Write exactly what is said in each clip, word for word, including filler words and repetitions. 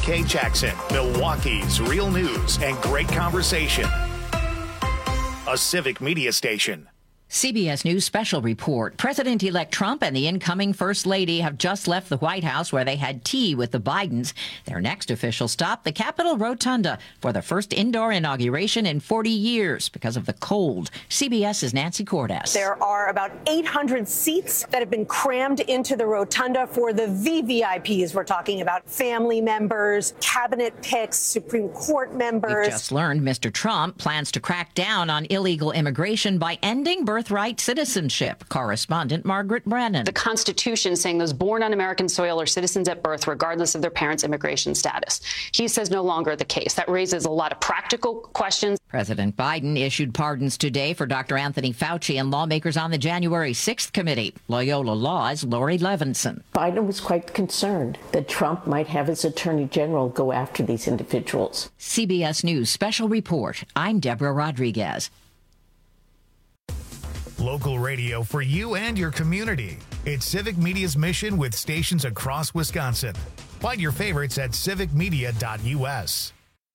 Kay Jackson, Milwaukee's real news and great conversation. A Civic Media station. C B S News special report. President-elect Trump and the incoming First Lady have just left the White House where they had tea with the Bidens. Their next official stop, the Capitol Rotunda, for the first indoor inauguration in forty years because of the cold. CBS's Nancy Cordes. There are about eight hundred seats that have been crammed into the Rotunda for the V V I Ps. We're talking about family members, cabinet picks, Supreme Court members. We've just learned Mister Trump plans to crack down on illegal immigration by ending birth birthright citizenship. Correspondent Margaret Brennan. The Constitution saying those born on American soil are citizens at birth, regardless of their parents' immigration status. He says no longer the case. That raises a lot of practical questions. President Biden issued pardons today for Doctor Anthony Fauci and lawmakers on the January sixth committee. Loyola Law's Lori Levinson. Biden was quite concerned that Trump might have his attorney general go after these individuals. C B S News special report. I'm Deborah Rodriguez. Local radio for you and your community. It's Civic Media's mission with stations across Wisconsin. Find your favorites at civic media dot u s.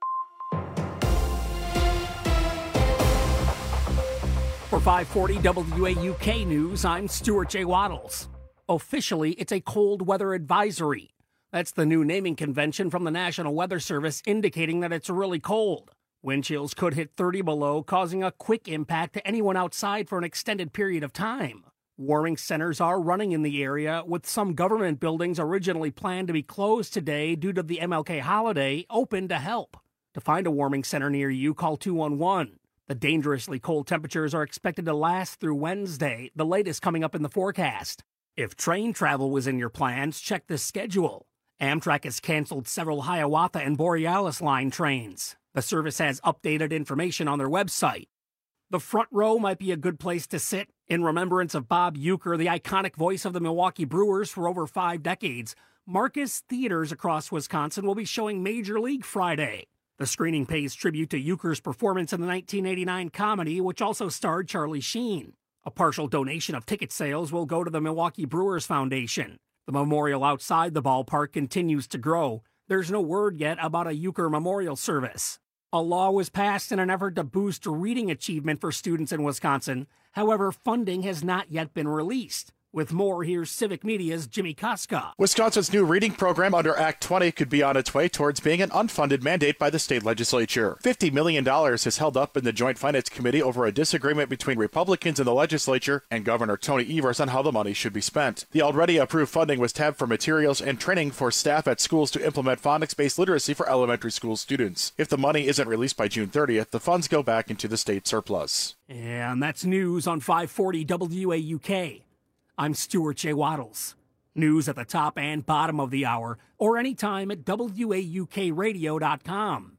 For five forty W A U K News, I'm Stuart J. Waddles. Officially, it's a cold weather advisory. That's the new naming convention from the National Weather Service indicating that it's really cold. Wind chills could hit thirty below, causing a quick impact to anyone outside for an extended period of time. Warming centers are running in the area, with some government buildings originally planned to be closed today due to the M L K holiday open to help. To find a warming center near you, call two one one. The dangerously cold temperatures are expected to last through Wednesday, the latest coming up in the forecast. If train travel was in your plans, check the schedule. Amtrak has canceled several Hiawatha and Borealis line trains. The service has updated information on their website. The front row might be a good place to sit. In remembrance of Bob Uecker, the iconic voice of the Milwaukee Brewers for over five decades, Marcus Theaters across Wisconsin will be showing Major League Friday. The screening pays tribute to Uecker's performance in the nineteen eighty-nine comedy, which also starred Charlie Sheen. A partial donation of ticket sales will go to the Milwaukee Brewers Foundation. The memorial outside the ballpark continues to grow. There's no word yet about a Uecker memorial service. A law was passed in an effort to boost reading achievement for students in Wisconsin. However, funding has not yet been released. With more, here's Civic Media's Jimmy Koska. Wisconsin's new reading program under Act twenty could be on its way towards being an unfunded mandate by the state legislature. fifty million dollars is held up in the Joint Finance Committee over a disagreement between Republicans in the legislature and Governor Tony Evers on how the money should be spent. The already approved funding was tabbed for materials and training for staff at schools to implement phonics-based literacy for elementary school students. If the money isn't released by June thirtieth, the funds go back into the state surplus. And that's news on five forty W A U K. I'm Stuart J. Waddles. News at the top and bottom of the hour, or anytime at W A U K radio dot com.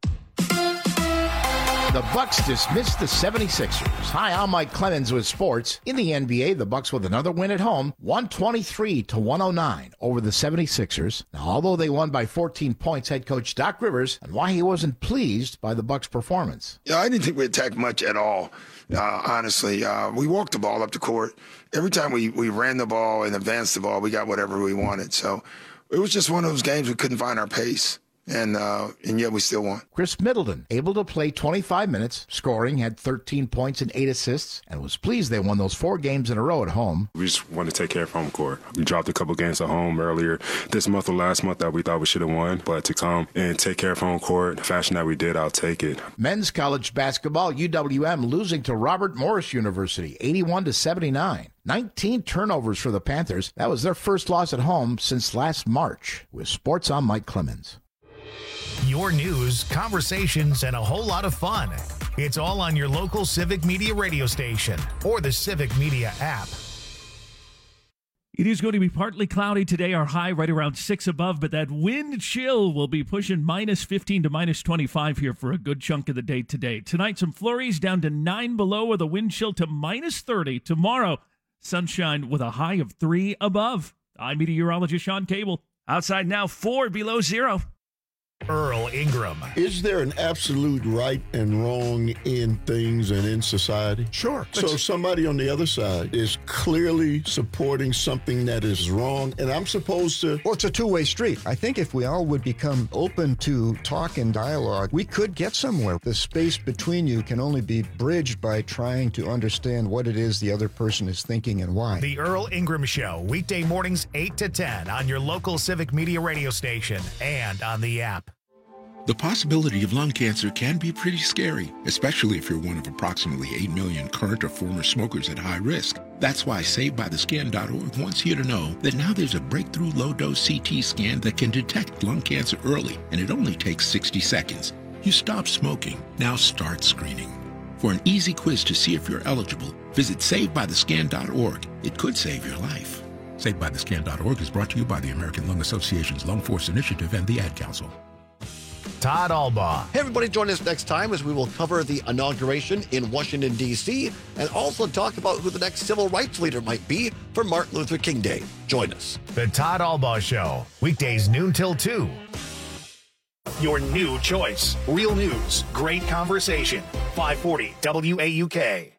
The Bucks dismissed the seventy-sixers. Hi, I'm Mike Clemens with sports. In the N B A, the Bucks with another win at home, one twenty-three to one oh nine over the seventy-sixers. Now, although they won by fourteen points, head coach Doc Rivers, and why he wasn't pleased by the Bucks' performance. Yeah, I didn't think we attacked much at all. Uh, honestly, uh, we walked the ball up the court. Every time we, we ran the ball and advanced the ball, we got whatever we wanted. So it was just one of those games we couldn't find our pace. And uh, and yet we still won. Chris Middleton, able to play twenty-five minutes, scoring, had thirteen points and eight assists, and was pleased they won those four games in a row at home. We just want to take care of home court. We dropped a couple games at home earlier this month or last month that we thought we should have won, but to come and take care of home court, the fashion that we did, I'll take it. Men's college basketball, U W M losing to Robert Morris University, eighty-one to seventy-nine. nineteen turnovers for the Panthers. That was their first loss at home since last March. With sports, I'm Mike Clemens. Your news, conversations, and a whole lot of fun. It's all on your local Civic Media radio station or the Civic Media app. It is going to be partly cloudy today, our high right around six above, but that wind chill will be pushing minus fifteen to minus twenty-five here for a good chunk of the day today. Tonight, some flurries down to nine below with a wind chill to minus thirty. Tomorrow, sunshine with a high of three above. I'm meteorologist Sean Cable. Outside now, four below zero. Earl Ingram. Is there an absolute right and wrong in things and in society? Sure. So if somebody on the other side is clearly supporting something that is wrong, and I'm supposed to... Well, it's a two-way street. I think if we all would become open to talk and dialogue, we could get somewhere. The space between you can only be bridged by trying to understand what it is the other person is thinking and why. The Earl Ingram Show, weekday mornings eight to ten on your local Civic Media radio station and on the app. The possibility of lung cancer can be pretty scary, especially if you're one of approximately eight million current or former smokers at high risk. That's why Saved By The Scan dot org wants you to know that now there's a breakthrough low-dose C T scan that can detect lung cancer early, and it only takes sixty seconds. You stop smoking, now start screening. For an easy quiz to see if you're eligible, visit Saved By The Scan dot org. It could save your life. Saved By The Scan dot org is brought to you by the American Lung Association's Lung Force Initiative and the Ad Council. Todd Albaugh. Hey, everybody, join us next time as we will cover the inauguration in Washington, D C, and also talk about who the next civil rights leader might be for Martin Luther King Day. Join us. The Todd Albaugh Show, weekdays noon till two. Your new choice. Real news, great conversation. five forty W A U K.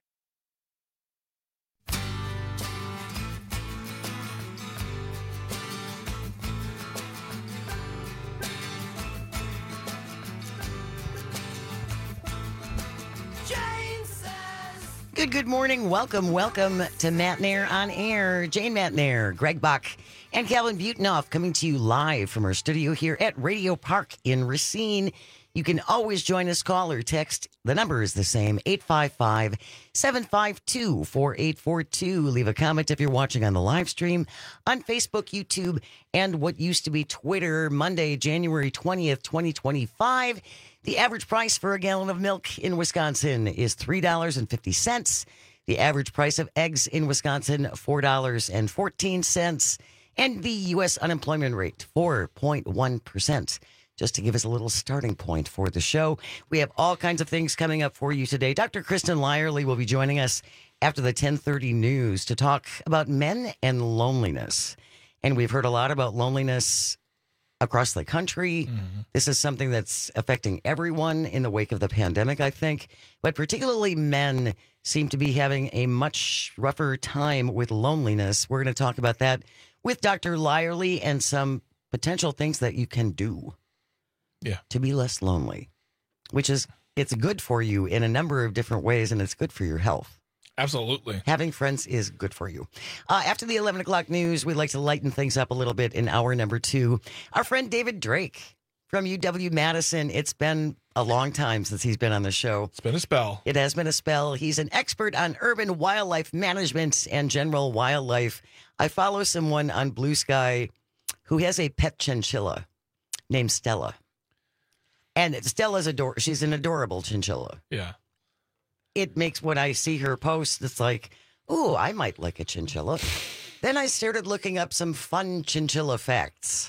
Good, good morning. Welcome, welcome to Matt Nair on Air. Jane Matt Nair, Greg Buck, and Calvin Butenoff coming to you live from our studio here at Radio Park in Racine. You can always join us, call or text. The number is the same, eight five five, seven five two, four eight four two. Leave a comment if you're watching on the live stream on Facebook, YouTube, and what used to be Twitter. Monday, January twentieth, twenty twenty-five. The average price for a gallon of milk in Wisconsin is three dollars and fifty cents. The average price of eggs in Wisconsin, four dollars and fourteen cents. And the U S unemployment rate, four point one percent. Just to give us a little starting point for the show. We have all kinds of things coming up for you today. Doctor Kristen Lyerly will be joining us after the ten thirty news to talk about men and loneliness. And we've heard a lot about loneliness across the country. Mm-hmm. This is something that's affecting everyone in the wake of the pandemic, I think. But particularly men seem to be having a much rougher time with loneliness. We're going to talk about that with Doctor Lyerly and some potential things that you can do yeah. to be less lonely, which is, it's good for you in a number of different ways, and it's good for your health. Absolutely. Having friends is good for you. Uh, after the eleven o'clock news, we'd like to lighten things up a little bit in hour number two. Our friend David Drake from U W-Madison. It's been a long time since he's been on the show. It's been a spell. It has been a spell. He's an expert on urban wildlife management and general wildlife. I follow someone on Blue Sky who has a pet chinchilla named Stella. And Stella's ador- she's an adorable chinchilla. Yeah. It makes, when I see her post, it's like, ooh, I might like a chinchilla. Then I started looking up some fun chinchilla facts.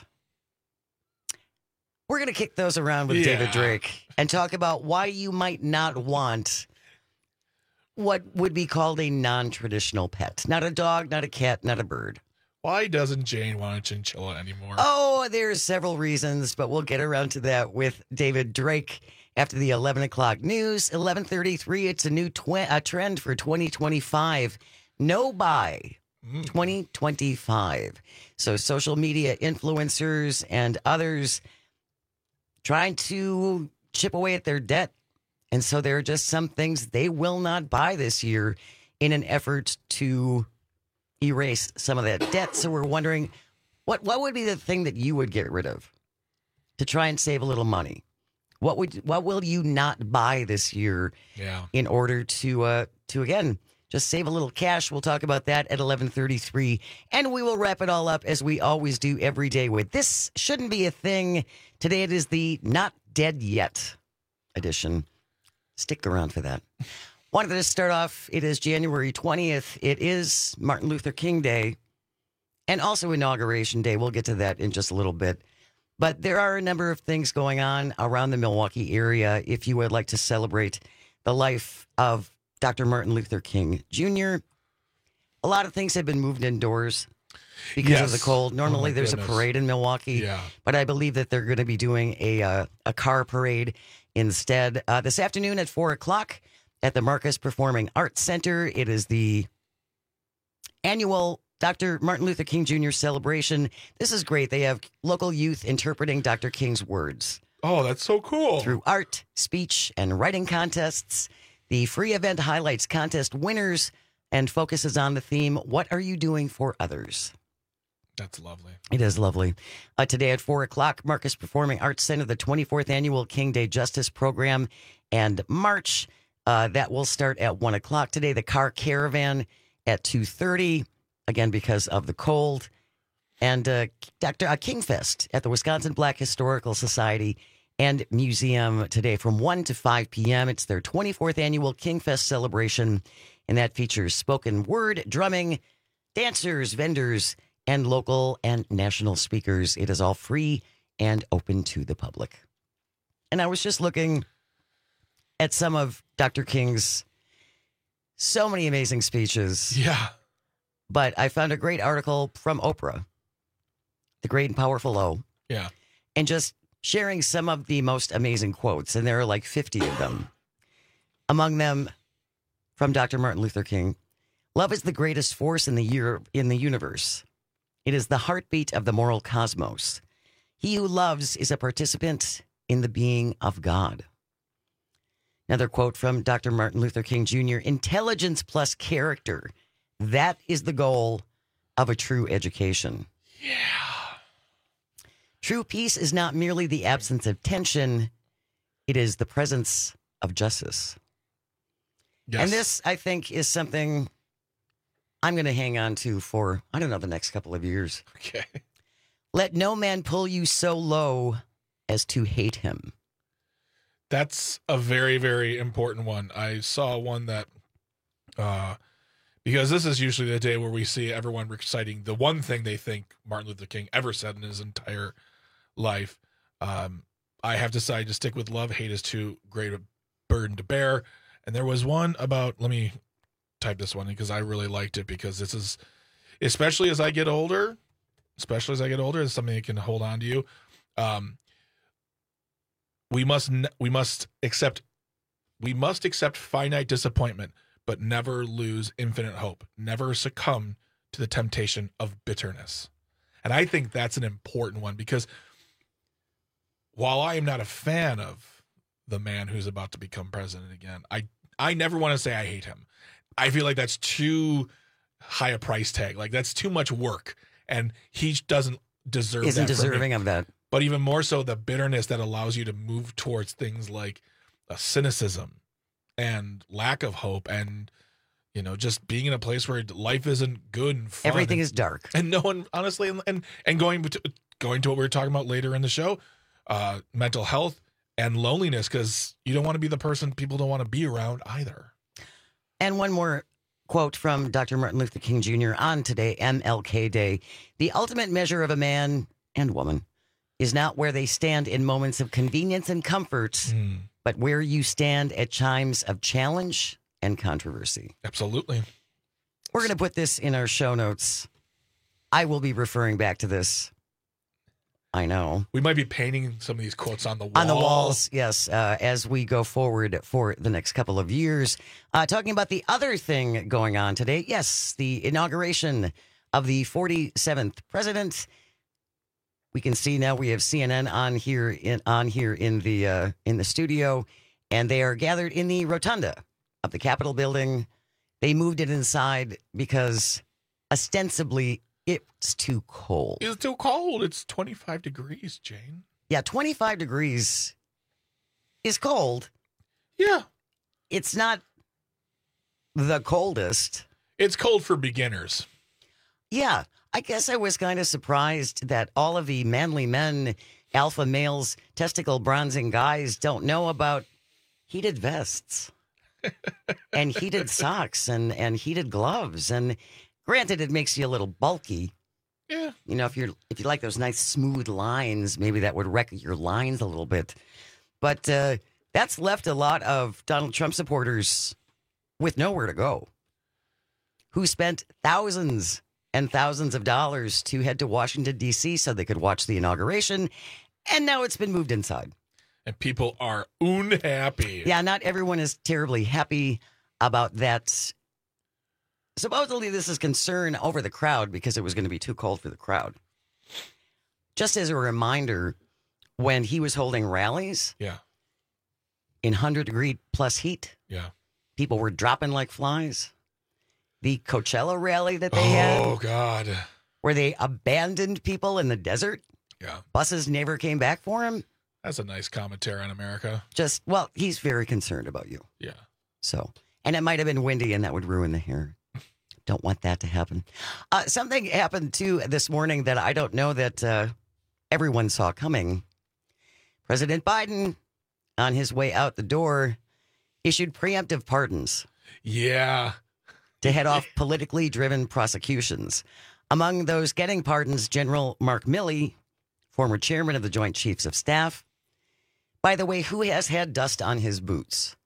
We're going to kick those around with yeah. David Drake and talk about why you might not want what would be called a non-traditional pet. Not a dog, not a cat, not a bird. Why doesn't Jane want a chinchilla anymore? Oh, there's several reasons, but we'll get around to that with David Drake. After the eleven o'clock news, eleven thirty-three, it's a new tw- a trend for twenty twenty-five. No buy mm. twenty twenty-five. So social media influencers and others trying to chip away at their debt. And so there are just some things they will not buy this year in an effort to erase some of that debt. So we're wondering, what, what would be the thing that you would get rid of to try and save a little money? What would what will you not buy this year yeah. in order to uh, to again just save a little cash? We'll talk about that at eleven thirty-three, and we will wrap it all up as we always do every day with This Shouldn't Be a Thing. Today it is the Not Dead Yet edition. Stick around for that. Wanted to start off. It is January twentieth. It is Martin Luther King Day, and also Inauguration Day. We'll get to that in just a little bit. But there are a number of things going on around the Milwaukee area if you would like to celebrate the life of Doctor Martin Luther King Junior A lot of things have been moved indoors. because Yes. of the cold. Normally, Oh, my there's goodness. a parade in Milwaukee, Yeah. but I believe that they're going to be doing a uh, a car parade instead uh, this afternoon at four o'clock at the Marcus Performing Arts Center. It is the annual Doctor Martin Luther King Junior celebration. This is great. They have local youth interpreting Doctor King's words. Oh, that's so cool. Through art, speech, and writing contests. The free event highlights contest winners and focuses on the theme, What Are You Doing for Others? That's lovely. It is lovely. Uh, today at four o'clock, Marcus Performing Arts Center, the twenty-fourth Annual King Day Justice Program and March. Uh, that will start at one o'clock today. The car caravan at two thirty, again, because of the cold. And uh, Doctor Uh, Kingfest at the Wisconsin Black Historical Society and Museum today from one to five p.m. It's their twenty-fourth Annual Kingfest celebration, and that features spoken word, drumming, dancers, vendors, and local and national speakers. It is all free and open to the public. And I was just looking at some of Doctor King's so many amazing speeches. Yeah. But I found a great article from Oprah, The Great and Powerful O. Yeah. And just sharing some of the most amazing quotes. And there are like fifty of them. Among them, from Doctor Martin Luther King, love is the greatest force in the year in the universe. It is the heartbeat of the moral cosmos. He who loves is a participant in the being of God. Another quote from Doctor Martin Luther King Junior Intelligence plus character. That is the goal of a true education. Yeah. True peace is not merely the absence of tension. It is the presence of justice. Yes. And this, I think, is something I'm going to hang on to for, I don't know, the next couple of years. Okay. Let no man pull you so low as to hate him. That's a very, very important one. I saw one that, uh, because this is usually the day where we see everyone reciting the one thing they think Martin Luther King ever said in his entire life. Um, I have decided to stick with love. Hate is too great a burden to bear. And there was one about, let me type this one because I really liked it, because this is, especially as I get older, especially as I get older, it's something that can hold on to you. Um, we must, we must accept, we must accept finite disappointment, but never lose infinite hope. Never succumb to the temptation of bitterness. And I think that's an important one, because while I am not a fan of the man who's about to become president again, I, I never want to say I hate him. I feel like that's too high a price tag. Like, that's too much work. And he doesn't deserve Isn't that from me. deserving of that. But even more so, the bitterness that allows you to move towards things like a cynicism and lack of hope, and, you know, just being in a place where life isn't good and fun. Everything and, is dark. and no one, honestly, and and, and going to, going to what we were talking about later in the show, uh, mental health and loneliness, because you don't want to be the person people don't want to be around either. And one more quote from Doctor Martin Luther King Junior on today, M L K Day. The ultimate measure of a man and woman is not where they stand in moments of convenience and comfort, mm. but where you stand at times of challenge and controversy. Absolutely. We're going to put this in our show notes. I will be referring back to this. I know. We might be painting some of these quotes on the wall. On the walls, yes, uh, as we go forward for the next couple of years. Uh, talking about the other thing going on today, yes, the inauguration of the forty-seventh president. We can see now we have C N N on here in on here in the uh, in the studio, and they are gathered in the rotunda of the Capitol building. They moved it inside because ostensibly it's too cold. It's too cold. It's twenty-five degrees, Jane. Yeah, twenty-five degrees is cold. Yeah. It's not the coldest. It's cold for beginners. Yeah. I guess I was kind of surprised that all of the manly men, alpha males, testicle bronzing guys don't know about heated vests and heated socks and, and heated gloves. And granted, it makes you a little bulky. Yeah. You know, if you're if you like those nice smooth lines, maybe that would wreck your lines a little bit. But uh, that's left a lot of Donald Trump supporters with nowhere to go, who spent thousands and thousands of dollars to head to Washington, D C so they could watch the inauguration. And now it's been moved inside. And people are unhappy. Yeah, not everyone is terribly happy about that. Supposedly, this is concern over the crowd because it was going to be too cold for the crowd. Just as a reminder, when he was holding rallies yeah. in one hundred degree plus heat, yeah, people were dropping like flies. The Coachella rally that they oh, had. Oh, God. Where they abandoned people in the desert. Yeah. Buses never came back for him. That's a nice commentary on America. Just, well, he's very concerned about you. Yeah. So, and it might have been windy and that would ruin the hair. Don't want that to happen. Uh, something happened too this morning that I don't know that uh, everyone saw coming. President Biden, on his way out the door, issued preemptive pardons. Yeah. To head off politically driven prosecutions. Among those getting pardons, General Mark Milley, former chairman of the Joint Chiefs of Staff. By the way, who has had dust on his boots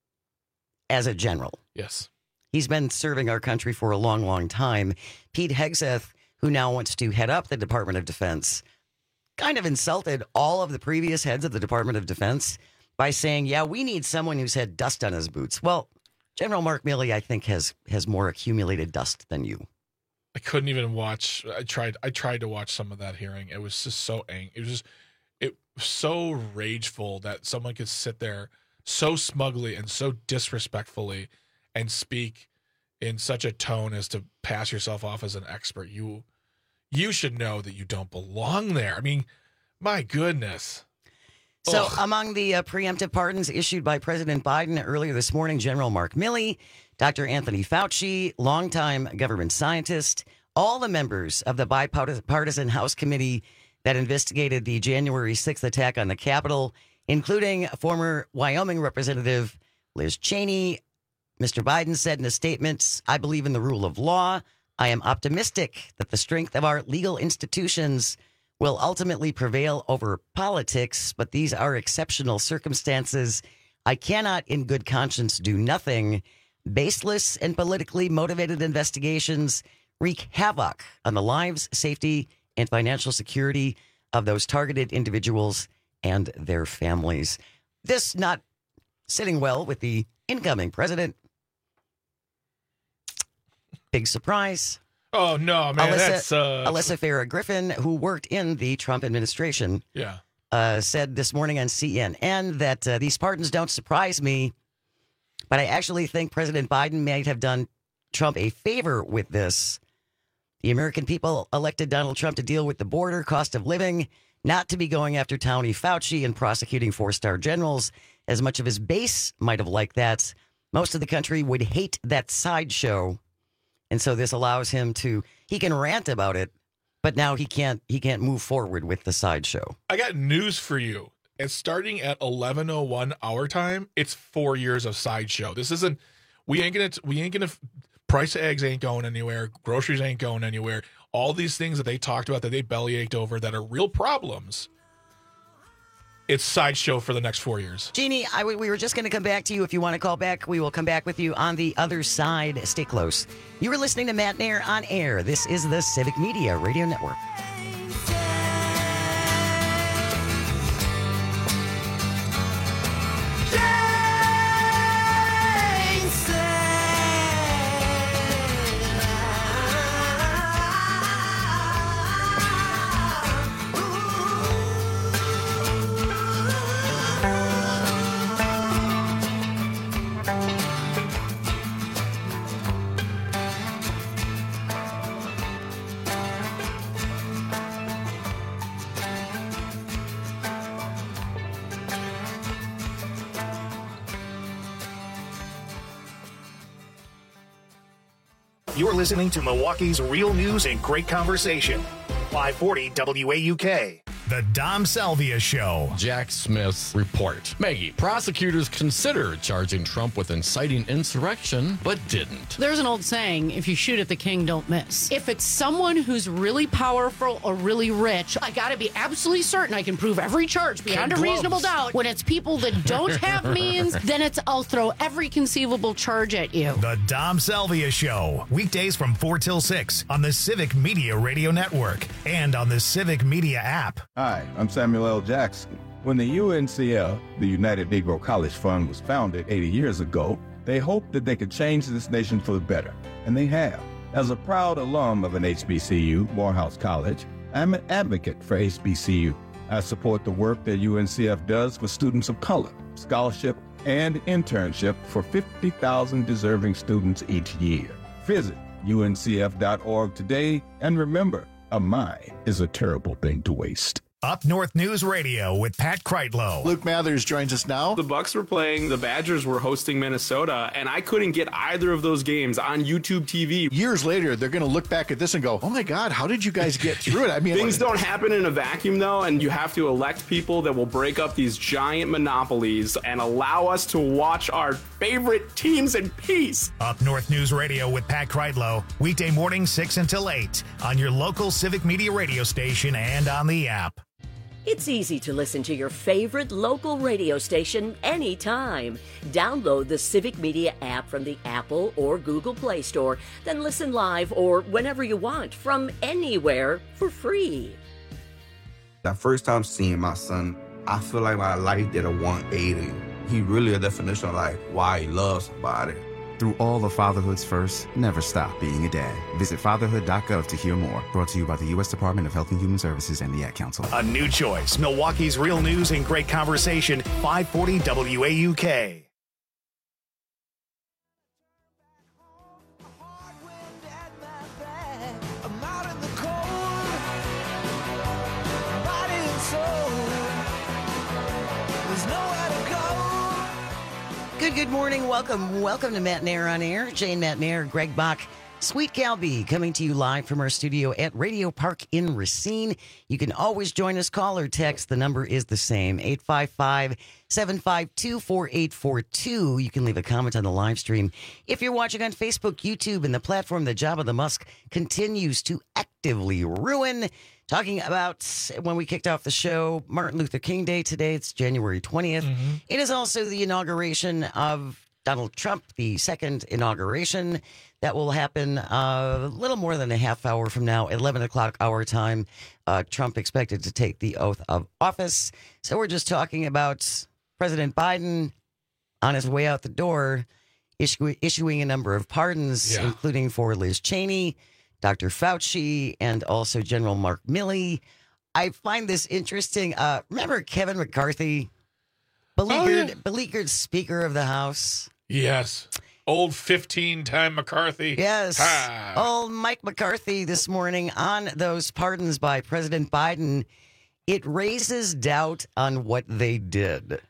as a general? Yes. He's been serving our country for a long, long time. Pete Hegseth, who now wants to head up the Department of Defense, kind of insulted all of the previous heads of the Department of Defense by saying, yeah, we need someone who's had dust on his boots. Well, General Mark Milley, I think, has has more accumulated dust than you. I couldn't even watch. I tried. I tried to watch some of that hearing. It was just so angry. It was just it was so rageful that someone could sit there so smugly and so disrespectfully and speak in such a tone as to pass yourself off as an expert. You you should know that you don't belong there. I mean, my goodness. So Ugh. among the uh, preemptive pardons issued by President Biden earlier this morning, General Mark Milley, Doctor Anthony Fauci, longtime government scientist, all the members of the bipartisan House committee that investigated the January sixth attack on the Capitol, including former Wyoming Representative Liz Cheney. Mister Biden said in a statement, I believe in the rule of law. I am optimistic that the strength of our legal institutions will ultimately prevail over politics, but these are exceptional circumstances. I cannot, in good conscience, do nothing. Baseless and politically motivated investigations wreak havoc on the lives, safety, and financial security of those targeted individuals and their families. This not sitting well with the incoming president. Big surprise. Oh, no, man. Alyssa, that's uh... Alyssa Farah Griffin, who worked in the Trump administration, yeah, uh, said this morning on C N N that uh, these pardons don't surprise me, but I actually think President Biden might have done Trump a favor with this. The American people elected Donald Trump to deal with the border, cost of living, not to be going after Tony Fauci and prosecuting four-star generals. As much of his base might have liked that, most of the country would hate that sideshow. And so this allows him to, he can rant about it, but now he can't, he can't move forward with the sideshow. I got news for you. It's starting at eleven oh one our time. It's four years of sideshow. This isn't, we ain't going to, we ain't going to, price of eggs ain't going anywhere. Groceries ain't going anywhere. All these things that they talked about that they bellyached over that are real problems. It's sideshow for the next four years. Jeannie, I, we were just going to come back to you. If you want to call back, we will come back with you on the other side. Stay close. You were listening to Matt Nair on air. This is the Civic Media Radio Network. You're listening to Milwaukee's real news and great conversation. five forty W A U K. The Dom Salvia Show. Jack Smith's report. Maggie, prosecutors considered charging Trump with inciting insurrection, but didn't. There's an old saying, if you shoot at the king, don't miss. If it's someone who's really powerful or really rich, I got to be absolutely certain I can prove every charge beyond a reasonable doubt. When it's people that don't have means, then it's I'll throw every conceivable charge at you. The Dom Salvia Show. Weekdays from four till six on the Civic Media Radio Network and on the Civic Media app. Hi, I'm Samuel L. Jackson. When the U N C F, the United Negro College Fund, was founded eighty years ago, they hoped that they could change this nation for the better, and they have. As a proud alum of an H B C U, Morehouse College, I'm an advocate for H B C U. I support the work that U N C F does for students of color, scholarship, and internship for fifty thousand deserving students each year. Visit U N C F dot org today, and remember, a mind is a terrible thing to waste. Up North News Radio with Pat Kreitlow. Luke Mathers joins us now. The Bucks were playing, the Badgers were hosting Minnesota, and I couldn't get either of those games on YouTube T V. Years later, they're going to look back at this and go, oh my God, how did you guys get through it? I mean, things don't happen in a vacuum, though, and you have to elect people that will break up these giant monopolies and allow us to watch our favorite teams in peace. Up North News Radio with Pat Kreitlow, weekday morning six until eight on your local Civic Media radio station and on the app. It's easy to listen to your favorite local radio station anytime. Download the Civic Media app from the Apple or Google Play Store, then listen live or whenever you want from anywhere for free. The first time seeing my son, I feel like my life did a one eighty. He really a definition of like why he loves somebody. Through all the fatherhood's first, never stop being a dad. Visit fatherhood dot gov to hear more. Brought to you by the U S Department of Health and Human Services and the Ad Council. A new choice. Milwaukee's real news and great conversation. five forty W A U K. Good, good morning. Welcome. Welcome to Matt Nair on Air. Jane Matt Nair, Greg Bach, Sweet Calby coming to you live from our studio at Radio Park in Racine. You can always join us, call or text. The number is the same, eight five five, seven five two, four eight four two. You can leave a comment on the live stream. If you're watching on Facebook, YouTube, and the platform that Jabba the Musk continues to actively ruin. Talking about when we kicked off the show, Martin Luther King Day today. It's January twentieth. Mm-hmm. It is also the inauguration of Donald Trump, the second inauguration. That will happen uh, a little more than a half hour from now, eleven o'clock our time. Uh, Trump expected to take the oath of office. So we're just talking about President Biden on his way out the door, issu- issuing a number of pardons, yeah. including for Liz Cheney, Doctor Fauci, and also General Mark Milley. I find this interesting. Uh, remember Kevin McCarthy, beleaguered, oh, yeah. beleaguered Speaker of the House? Yes. Old fifteen-time McCarthy. Yes. Ha. Old Mike McCarthy this morning on those pardons by President Biden. It raises doubt on what they did.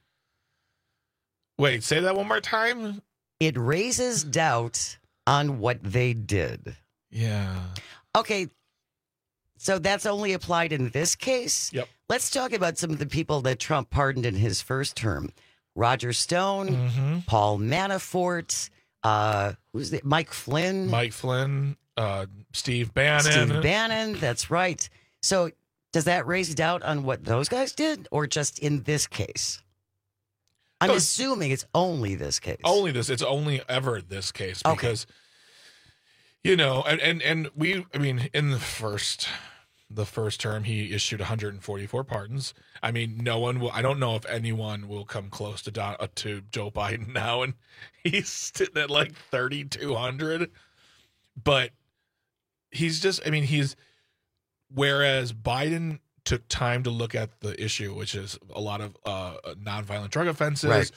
Wait, say that one more time? It raises doubt on what they did. Yeah. Okay. So that's only applied in this case. Yep. Let's talk about some of the people that Trump pardoned in his first term. Roger Stone, mm-hmm. Paul Manafort, uh, who's the, Mike Flynn. Mike Flynn, uh, Steve Bannon. Steve Bannon, that's right. So does that raise doubt on what those guys did or just in this case? I'm no, assuming it's only this case. Only this. It's only ever this case because... Okay. You know, and, and, and we, I mean, in the first, the first term, he issued one hundred forty-four pardons. I mean, no one will, I don't know if anyone will come close to Don, uh, to Joe Biden now, and he's sitting at like thirty-two hundred. But he's just, I mean, he's, whereas Biden took time to look at the issue, which is a lot of uh, nonviolent drug offenses. Right.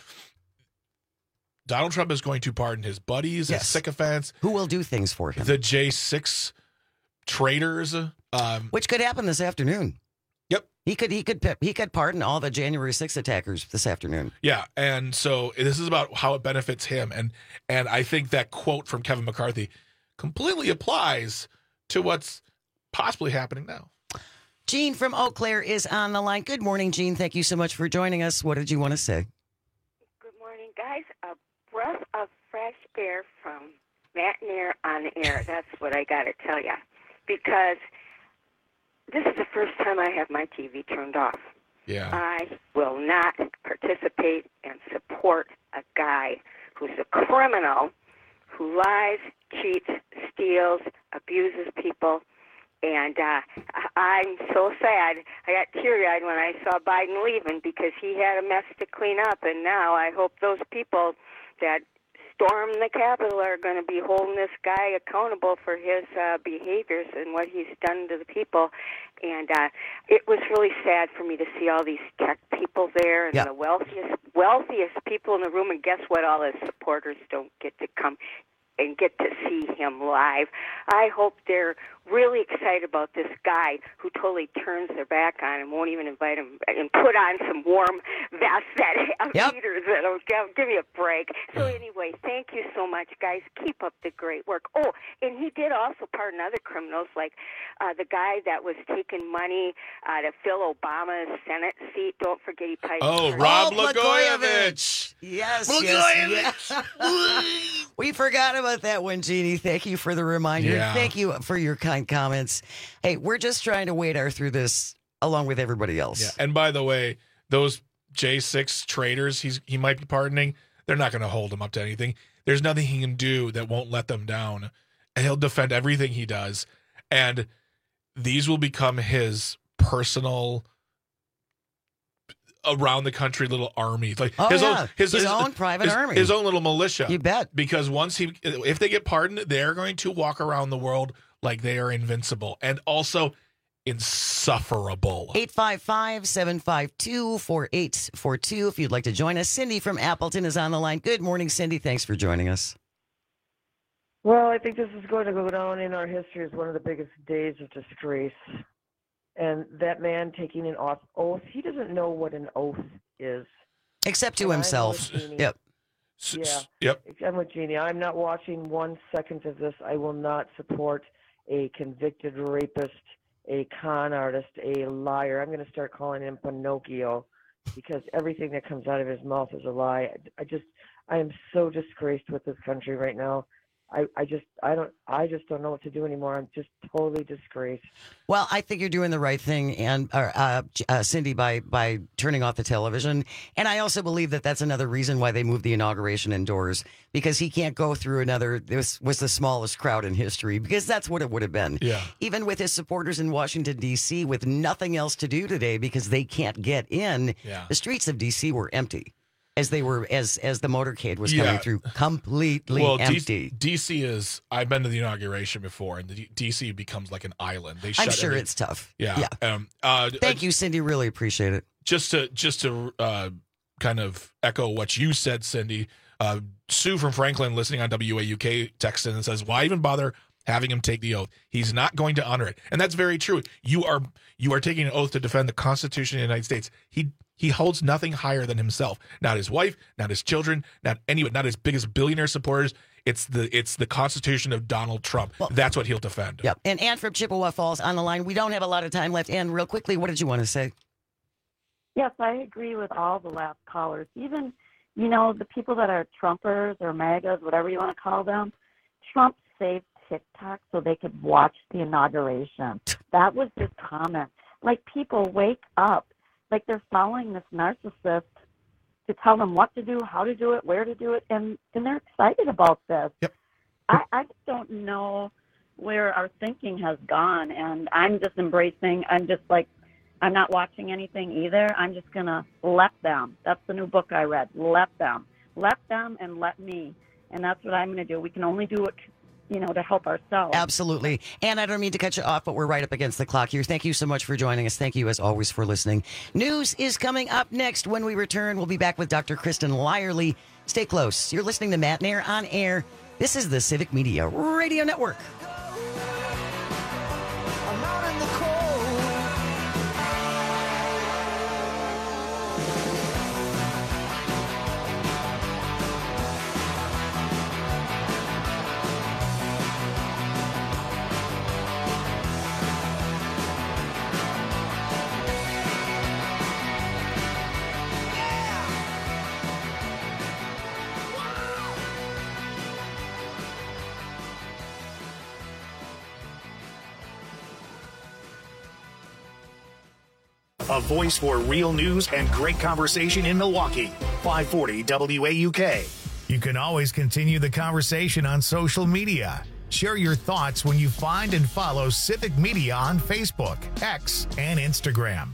Donald Trump is going to pardon his buddies, yes. his sycophants. Who will do things for him. The J six traitors. Um, Which could happen this afternoon. Yep. He could he could he could pardon all the January sixth attackers this afternoon. Yeah, and so this is about how it benefits him. And and I think that quote from Kevin McCarthy completely applies to what's possibly happening now. Jean from Eau Claire is on the line. Good morning, Jean. Thank you so much for joining us. What did you want to say? Good morning, guys. A breath of fresh air from Matt Nair on air. That's what I got to tell you. Because this is the first time I have my T V turned off. Yeah. I will not participate and support a guy who's a criminal, who lies, cheats, steals, abuses people. And uh, I'm so sad. I got teary-eyed when I saw Biden leaving because he had a mess to clean up. And now I hope those people that stormed the Capitol are going to be holding this guy accountable for his uh, behaviors and what he's done to the people. And uh, it was really sad for me to see all these tech people there and yep. the wealthiest, wealthiest people in the room. And guess what? All his supporters don't get to come and get to see him live. I hope they're really excited about this guy who totally turns their back on him, won't even invite him, and put on some warm vests that have yep. heaters that'll give, give me a break. So anyway, thank you so much, guys. Keep up the great work. Oh, and he did also pardon other criminals, like uh, the guy that was taking money uh, to fill Obama's Senate seat. Don't forget he paid. Oh, Rob oh, Blagojevich. Yes, Blagojevich. yes, yes. We forgot about that one, Jeannie. Thank you for the reminder. Yeah. Thank you for your kind comments. Hey, we're just trying to wade our through this along with everybody else. Yeah. And by the way, those J six traitors he's he might be pardoning, they're not going to hold him up to anything. There's nothing he can do that won't let them down. And he'll defend everything he does. And these will become his personal around the country little army, like oh, his yeah. own his, his, his own private his, army, his own little militia. You bet. Because once he, if they get pardoned, they're going to walk around the world like they are invincible and also insufferable. eight five five, seven five two, four eight four two. If you'd like to join us, Cindy from Appleton is on the line. Good morning, Cindy. Thanks for joining us. Well, I think this is going to go down in our history as one of the biggest days of disgrace. And that man taking an oath, he doesn't know what an oath is. Except to and himself. Yep. Yeah. Yep. I'm with Jeannie. I'm not watching one second of this. I will not support a convicted rapist, a con artist, a liar. I'm going to start calling him Pinocchio because everything that comes out of his mouth is a lie. I just, I am so disgraced with this country right now. I, I just I don't I just don't know what to do anymore. I'm just totally disgraced. Well, I think you're doing the right thing, and uh, uh, Cindy, by by turning off the television. And I also believe that that's another reason why they moved the inauguration indoors, because he can't go through another. This was the smallest crowd in history, because that's what it would have been. Yeah. Even with his supporters in Washington D C with nothing else to do today because they can't get in. Yeah. The streets of D C were empty. As they were, as as the motorcade was coming Yeah. through, completely well, empty. D C is. I've been to the inauguration before, and the D C becomes like an island. They shut I'm sure every- it's tough. Yeah. Yeah. Um, uh, Thank you, Cindy. Really appreciate it. Just to just to uh, kind of echo what you said, Cindy. Uh, Sue from Franklin, listening on W A U K, texted in and says, "Why even bother having him take the oath? He's not going to honor it." And that's very true. You are you are taking an oath to defend the Constitution of the United States. He he holds nothing higher than himself. Not his wife, not his children, not anyone, not his biggest billionaire supporters. It's the it's the Constitution of Donald Trump. Well, that's what he'll defend. Yep. And Ann from Chippewa Falls on the line. We don't have a lot of time left. Ann, real quickly, what did you want to say? Yes, I agree with all the last callers. Even, you know, the people that are Trumpers or MAGAs, whatever you want to call them, Trump saved TikTok so they could watch the inauguration. That was his comment. Like, people, wake up. Like, they're following this narcissist to tell them what to do, how to do it, where to do it, and, and they're excited about this. Yep. I, I just don't know where our thinking has gone, and I'm just embracing, I'm just like, I'm not watching anything either. I'm just going to let them. That's the new book I read. Let them. Let them and let me. And that's what I'm going to do. We can only do it, you know, to help ourselves. Absolutely. And I don't mean to cut you off, but we're right up against the clock here. Thank you so much for joining us. Thank you, as always, for listening. News is coming up next. When we return, we'll be back with Doctor Kristen Lyerly. Stay close. You're listening to Matt Nair on Air. This is the Civic Media Radio Network. a voice for real news and great conversation in Milwaukee. five forty W A U K. You can always continue the conversation on social media. Share your thoughts when you find and follow Civic Media on Facebook, X, and Instagram.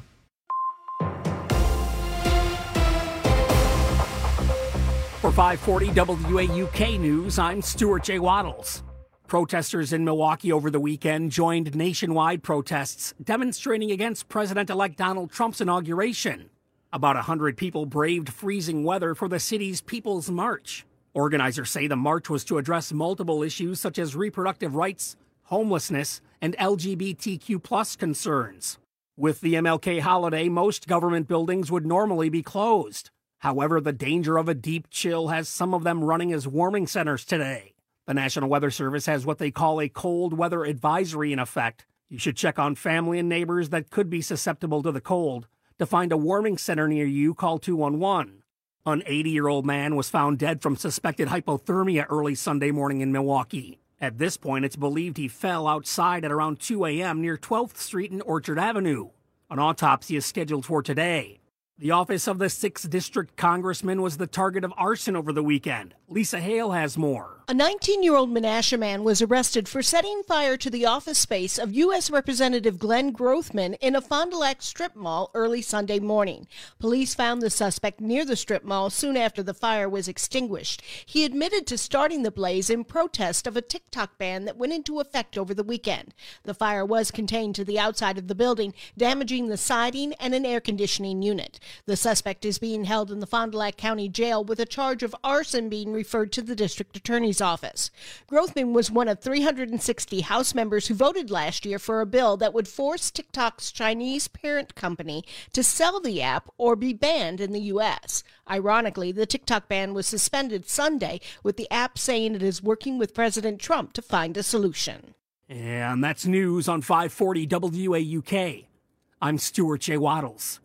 For five forty W A U K News, I'm Stuart J. Waddles. Protesters in Milwaukee over the weekend joined nationwide protests demonstrating against President-elect Donald Trump's inauguration. About one hundred people braved freezing weather for the city's People's March. Organizers say the march was to address multiple issues such as reproductive rights, homelessness, and L G B T Q plus concerns. With the M L K holiday, most government buildings would normally be closed. However, the danger of a deep chill has some of them running as warming centers today. The National Weather Service has what they call a cold weather advisory in effect. You should check on family and neighbors that could be susceptible to the cold. To find a warming center near you, call two one one. An eighty-year-old man was found dead from suspected hypothermia early Sunday morning in Milwaukee. At this point, it's believed he fell outside at around two a.m. near twelfth Street and Orchard Avenue. An autopsy is scheduled for today. The office of the sixth District Congressman was the target of arson over the weekend. Lisa Hale has more. A nineteen-year-old Menasha man was arrested for setting fire to the office space of U S Representative Glenn Grothman in a Fond du Lac strip mall early Sunday morning. Police found the suspect near the strip mall soon after the fire was extinguished. He admitted to starting the blaze in protest of a TikTok ban that went into effect over the weekend. The fire was contained to the outside of the building, damaging the siding and an air conditioning unit. The suspect is being held in the Fond du Lac County Jail with a charge of arson being referred to the district attorney's office. Grothman was one of three hundred sixty House members who voted last year for a bill that would force TikTok's Chinese parent company to sell the app or be banned in the U S. Ironically, the TikTok ban was suspended Sunday, with the app saying it is working with President Trump to find a solution. And that's news on five forty W A U K. I'm Stuart J. Waddles.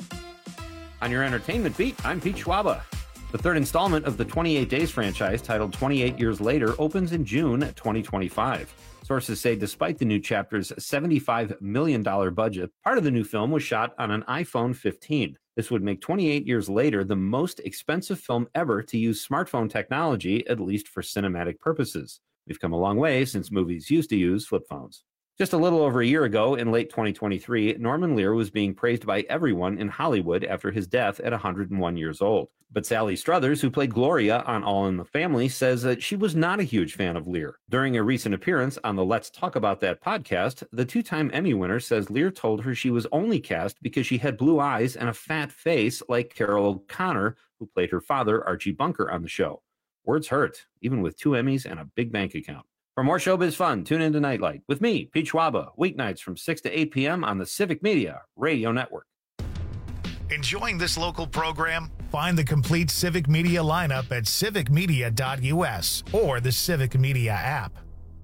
On your entertainment beat, I'm Pete Schwaba. The third installment of the twenty-eight Days franchise, titled twenty-eight Years Later, opens in June twenty twenty-five. Sources say despite the new chapter's seventy-five million dollars budget, part of the new film was shot on an iPhone fifteen. This would make twenty-eight Years Later the most expensive film ever to use smartphone technology, at least for cinematic purposes. We've come a long way since movies used to use flip phones. Just a little over a year ago, in late twenty twenty-three, Norman Lear was being praised by everyone in Hollywood after his death at one hundred one years old. But Sally Struthers, who played Gloria on All in the Family, says that she was not a huge fan of Lear. During a recent appearance on the Let's Talk About That podcast, the two-time Emmy winner says Lear told her she was only cast because she had blue eyes and a fat face like Carol O'Connor, who played her father, Archie Bunker, on the show. Words hurt, even with two Emmys and a big bank account. For more showbiz fun, tune into Nightlight with me, Pete Schwaba, weeknights from six to eight p.m. on the Civic Media Radio Network. Enjoying this local program? Find the complete Civic Media lineup at civic media dot u s or the Civic Media app.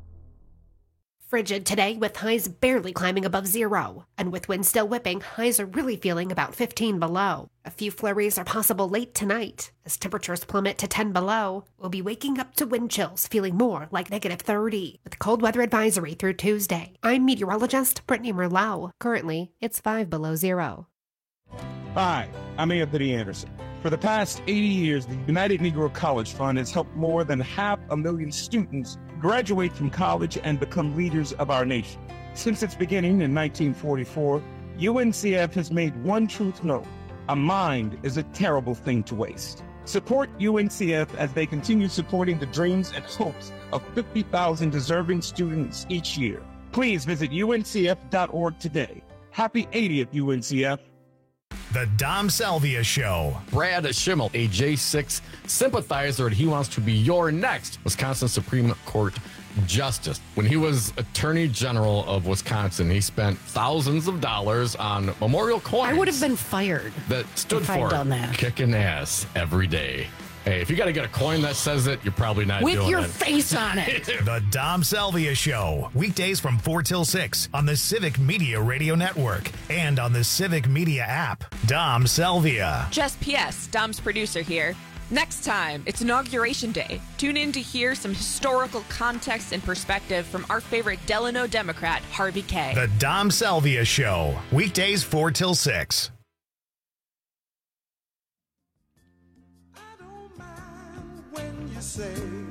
Frigid today with highs barely climbing above zero. And with winds still whipping, highs are really feeling about fifteen below. A few flurries are possible late tonight. As temperatures plummet to ten below, we'll be waking up to wind chills feeling more like negative thirty. With cold weather advisory through Tuesday. I'm meteorologist Brittany Merlot. Currently, it's five below zero. Hi, I'm Anthony Anderson. For the past eighty years, the United Negro College Fund has helped more than half a million students graduate from college and become leaders of our nation. Since its beginning in nineteen forty-four, U N C F has made one truth known: a mind is a terrible thing to waste. Support U N C F as they continue supporting the dreams and hopes of fifty thousand deserving students each year. Please visit U N C F dot org today. Happy eightieth, U N C F. The Dom Salvia Show. Brad Schimmel, a J six sympathizer, and he wants to be your next Wisconsin Supreme Court Justice. When he was Attorney General of Wisconsin, he spent thousands of dollars on memorial coins. I would have been fired. That stood if for I'd done that. Kicking ass every day. Hey, if you got to get a coin that says it, you're probably not With doing your it. face on it. The Dom Salvia Show. Weekdays from four till six on the Civic Media Radio Network and on the Civic Media app. Dom Salvia. Just P S. Dom's producer here. Next time, it's Inauguration Day. Tune in to hear some historical context and perspective from our favorite Delano Democrat, Harvey Kaye. The Dom Salvia Show, weekdays four till six. When you say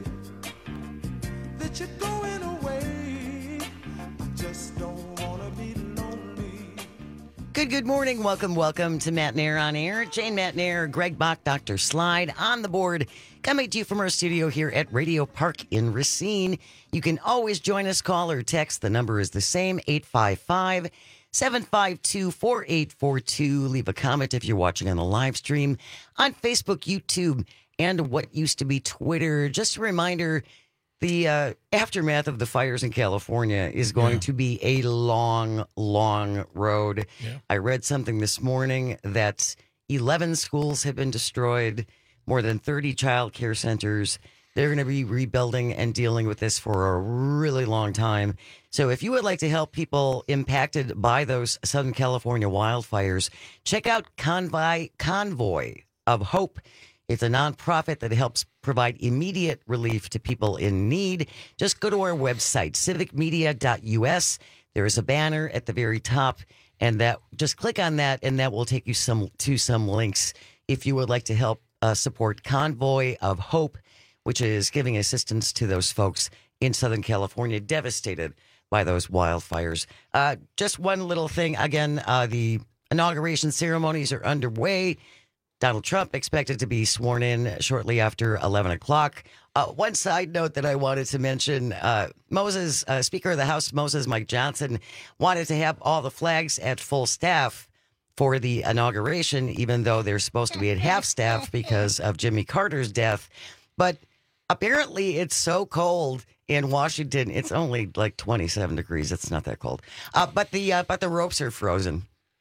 that you're going away, I just don't want to be lonely. Good, good morning. Welcome, welcome to Matt Nair on Air. Jane Matt Nair, Greg Bach, Doctor Slide on the board. Coming to you from our studio here at Radio Park in Racine. You can always join us, call or text. The number is the same, eight five five, seven five two, four eight four two. Leave a comment if you're watching on the live stream on Facebook, YouTube, and what used to be Twitter. Just a reminder, the uh, aftermath of the fires in California is going yeah. to be a long, long road. Yeah. I read something this morning that eleven schools have been destroyed, more than thirty child care centers. They're going to be rebuilding and dealing with this for a really long time. So if you would like to help people impacted by those Southern California wildfires, check out Convoy, Convoy of Hope. It's a nonprofit that helps provide immediate relief to people in need. Just go to our website, civic media dot u s. There is a banner at the very top, and that just click on that, and that will take you some to some links if you would like to help uh, support Convoy of Hope, which is giving assistance to those folks in Southern California devastated by those wildfires. Uh, just one little thing. Again, uh, the inauguration ceremonies are underway. Donald Trump expected to be sworn in shortly after eleven o'clock. Uh, one side note that I wanted to mention, uh, Moses, uh, Speaker of the House, Moses Mike Johnson, wanted to have all the flags at full staff for the inauguration, even though they're supposed to be at half staff because of Jimmy Carter's death. But apparently it's so cold in Washington. It's only like twenty-seven degrees. It's not that cold. Uh, but the uh, but the ropes are frozen.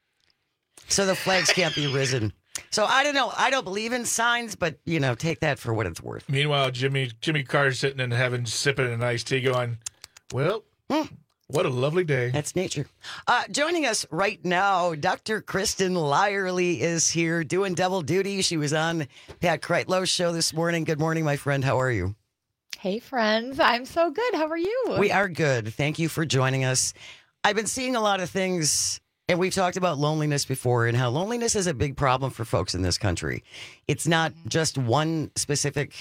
So the flags can't be risen. So I don't know. I don't believe in signs, but, you know, take that for what it's worth. Meanwhile, Jimmy Jimmy Carter's sitting in heaven, sipping an iced tea going, well, hmm. what a lovely day. That's nature. Uh, joining us right now, Doctor Kristen Lyerly is here doing double duty. She was on Pat Kreitlow's show this morning. Good morning, my friend. How are you? Hey, friends. I'm so good. How are you? We are good. Thank you for joining us. I've been seeing a lot of things. And we've talked about loneliness before and how loneliness is a big problem for folks in this country. It's not just one specific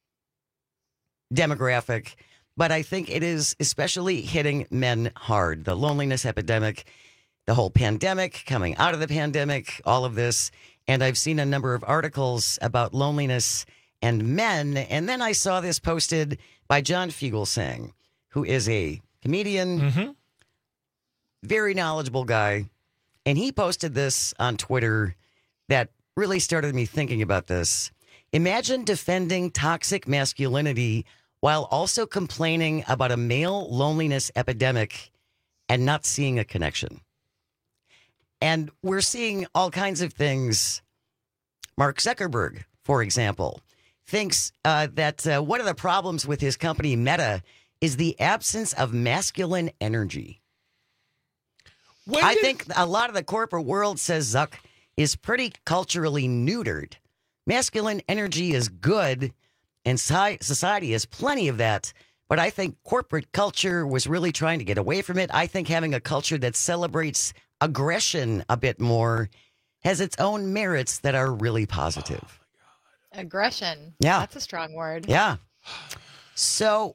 demographic, but I think it is especially hitting men hard. The loneliness epidemic, the whole pandemic, coming out of the pandemic, all of this. And I've seen a number of articles about loneliness and men. And then I saw this posted by John Fugelsang, who is a comedian. Mm-hmm. Very knowledgeable guy. And he posted this on Twitter that really started me thinking about this. Imagine defending toxic masculinity while also complaining about a male loneliness epidemic and not seeing a connection. And we're seeing all kinds of things. Mark Zuckerberg, for example, thinks uh, that uh, one of the problems with his company Meta is the absence of masculine energy. When I did... think a lot of the corporate world, says Zuck, is pretty culturally neutered. Masculine energy is good, and society has plenty of that. But I think corporate culture was really trying to get away from it. I think having a culture that celebrates aggression a bit more has its own merits that are really positive. Oh, aggression. Yeah. That's a strong word. Yeah. So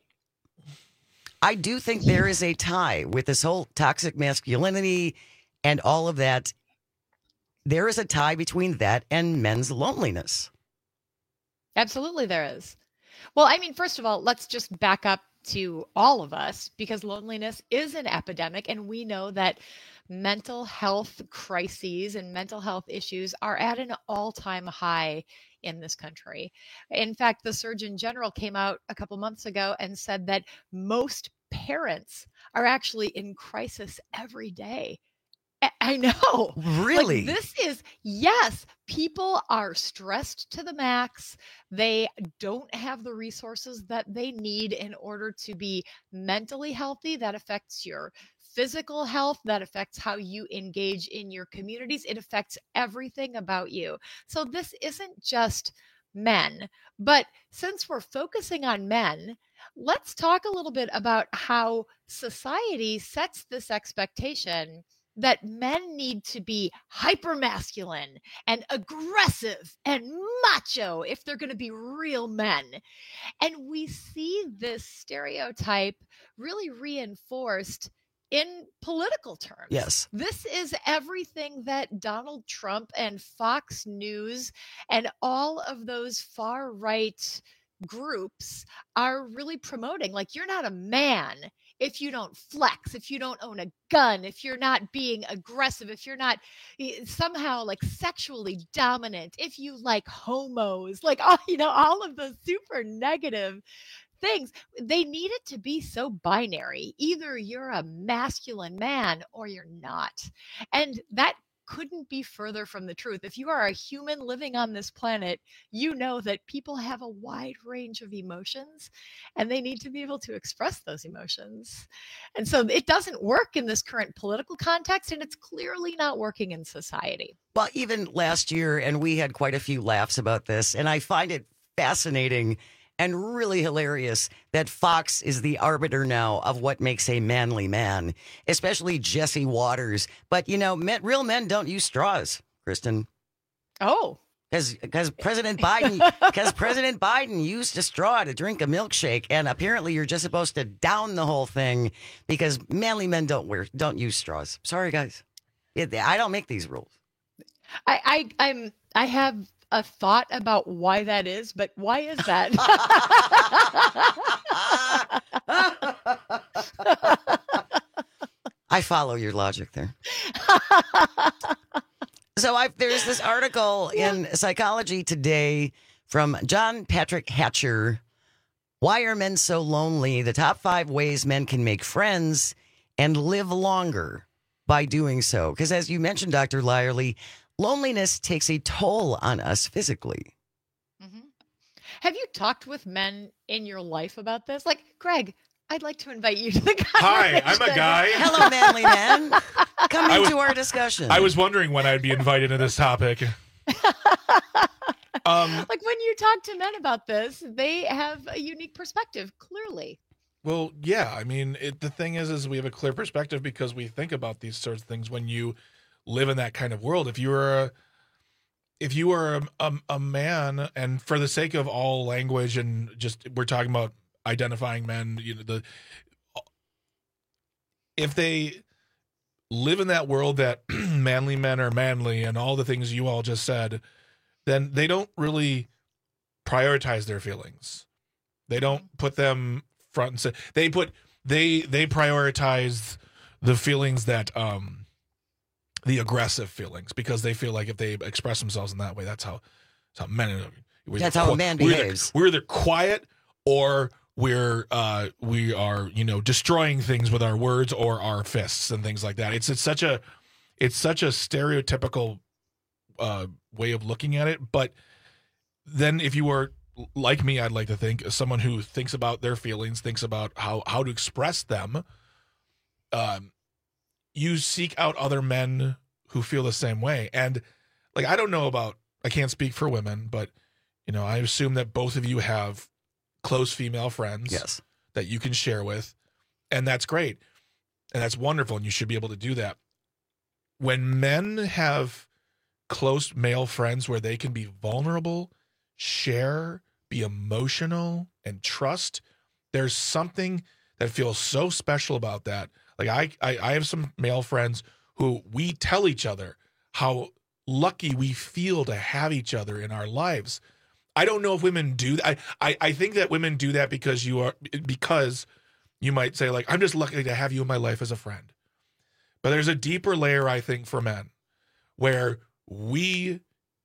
I do think there is a tie with this whole toxic masculinity and all of that. There is a tie between that and men's loneliness. Absolutely there is. Well, I mean, first of all, let's just back up to all of us, because loneliness is an epidemic, and we know that mental health crises and mental health issues are at an all-time high in this country. In fact, the Surgeon General came out a couple months ago and said that most parents are actually in crisis every day. I know. Really? Like, this is, yes, people are stressed to the max. They don't have the resources that they need in order to be mentally healthy. That affects your physical health. That affects how you engage in your communities. It affects everything about you. So this isn't just men. But since we're focusing on men, let's talk a little bit about how society sets this expectation that men need to be hypermasculine and aggressive and macho if they're going to be real men. And we see this stereotype really reinforced in political terms. Yes. This is everything that Donald Trump and Fox News and all of those far right groups are really promoting. Like, you're not a man if you don't flex, if you don't own a gun, if you're not being aggressive, if you're not somehow like sexually dominant, if you like homos, like, all, you know, all of those super negative things. They need it to be so binary. Either you're a masculine man or you're not. And that couldn't be further from the truth. If you are a human living on this planet, you know that people have a wide range of emotions and they need to be able to express those emotions. And so it doesn't work in this current political context, and it's clearly not working in society. Well, even last year, and we had quite a few laughs about this, and I find it fascinating and really hilarious that Fox is the arbiter now of what makes a manly man, especially Jesse Waters. But, you know, men, real men don't use straws, Kristen. Oh. Because President Biden, because President Biden used a straw to drink a milkshake, and apparently you're just supposed to down the whole thing because manly men don't wear, don't use straws. Sorry, guys. It, I don't make these rules. I, I, I'm, I have a thought about why that is, but why is that? I follow your logic there. So I've, there's this article in Psychology Today from John Patrick Hatcher. Why are men so lonely? The top five ways men can make friends and live longer by doing so. Because as you mentioned, Doctor Lyerly, loneliness takes a toll on us physically. Mm-hmm. Have you talked with men in your life about this? Like, Greg, I'd like to invite you to the conversation. Hi, I'm a guy. Hello, manly man. Come I into was- our discussion. I was wondering when I'd be invited to this topic. um, Like, when you talk to men about this, they have a unique perspective, clearly. well, yeah. I mean, it, the thing is, is we have a clear perspective because we think about these sorts of things when you live in that kind of world. If you were a, if you were a, a, a man, and for the sake of all language and just we're talking about identifying men, you know, the if they live in that world that manly men are manly and all the things you all just said, then they don't really prioritize their feelings. They don't put them front and center. They put they they prioritize the feelings that um the aggressive feelings, because they feel like if they express themselves in that way, that's how that's how men we're That's either how a qui- man we're either- behaves. We're either quiet or we're uh we are, you know, destroying things with our words or our fists and things like that. It's it's such a it's such a stereotypical uh way of looking at it. But then if you were like me, I'd like to think, as someone who thinks about their feelings, thinks about how how to express them, um you seek out other men who feel the same way. And like, I don't know about, I can't speak for women, but you know, I assume that both of you have close female friends Yes. that you can share with. And that's great. And that's wonderful. And you should be able to do that. When men have close male friends where they can be vulnerable, share, be emotional, and trust, there's something that feels so special about that. Like I, I, I have some male friends who we tell each other how lucky we feel to have each other in our lives. I don't know if women do that. I, I, I think that women do that because you are because you might say, like, I'm just lucky to have you in my life as a friend. But there's a deeper layer, I think, for men where we,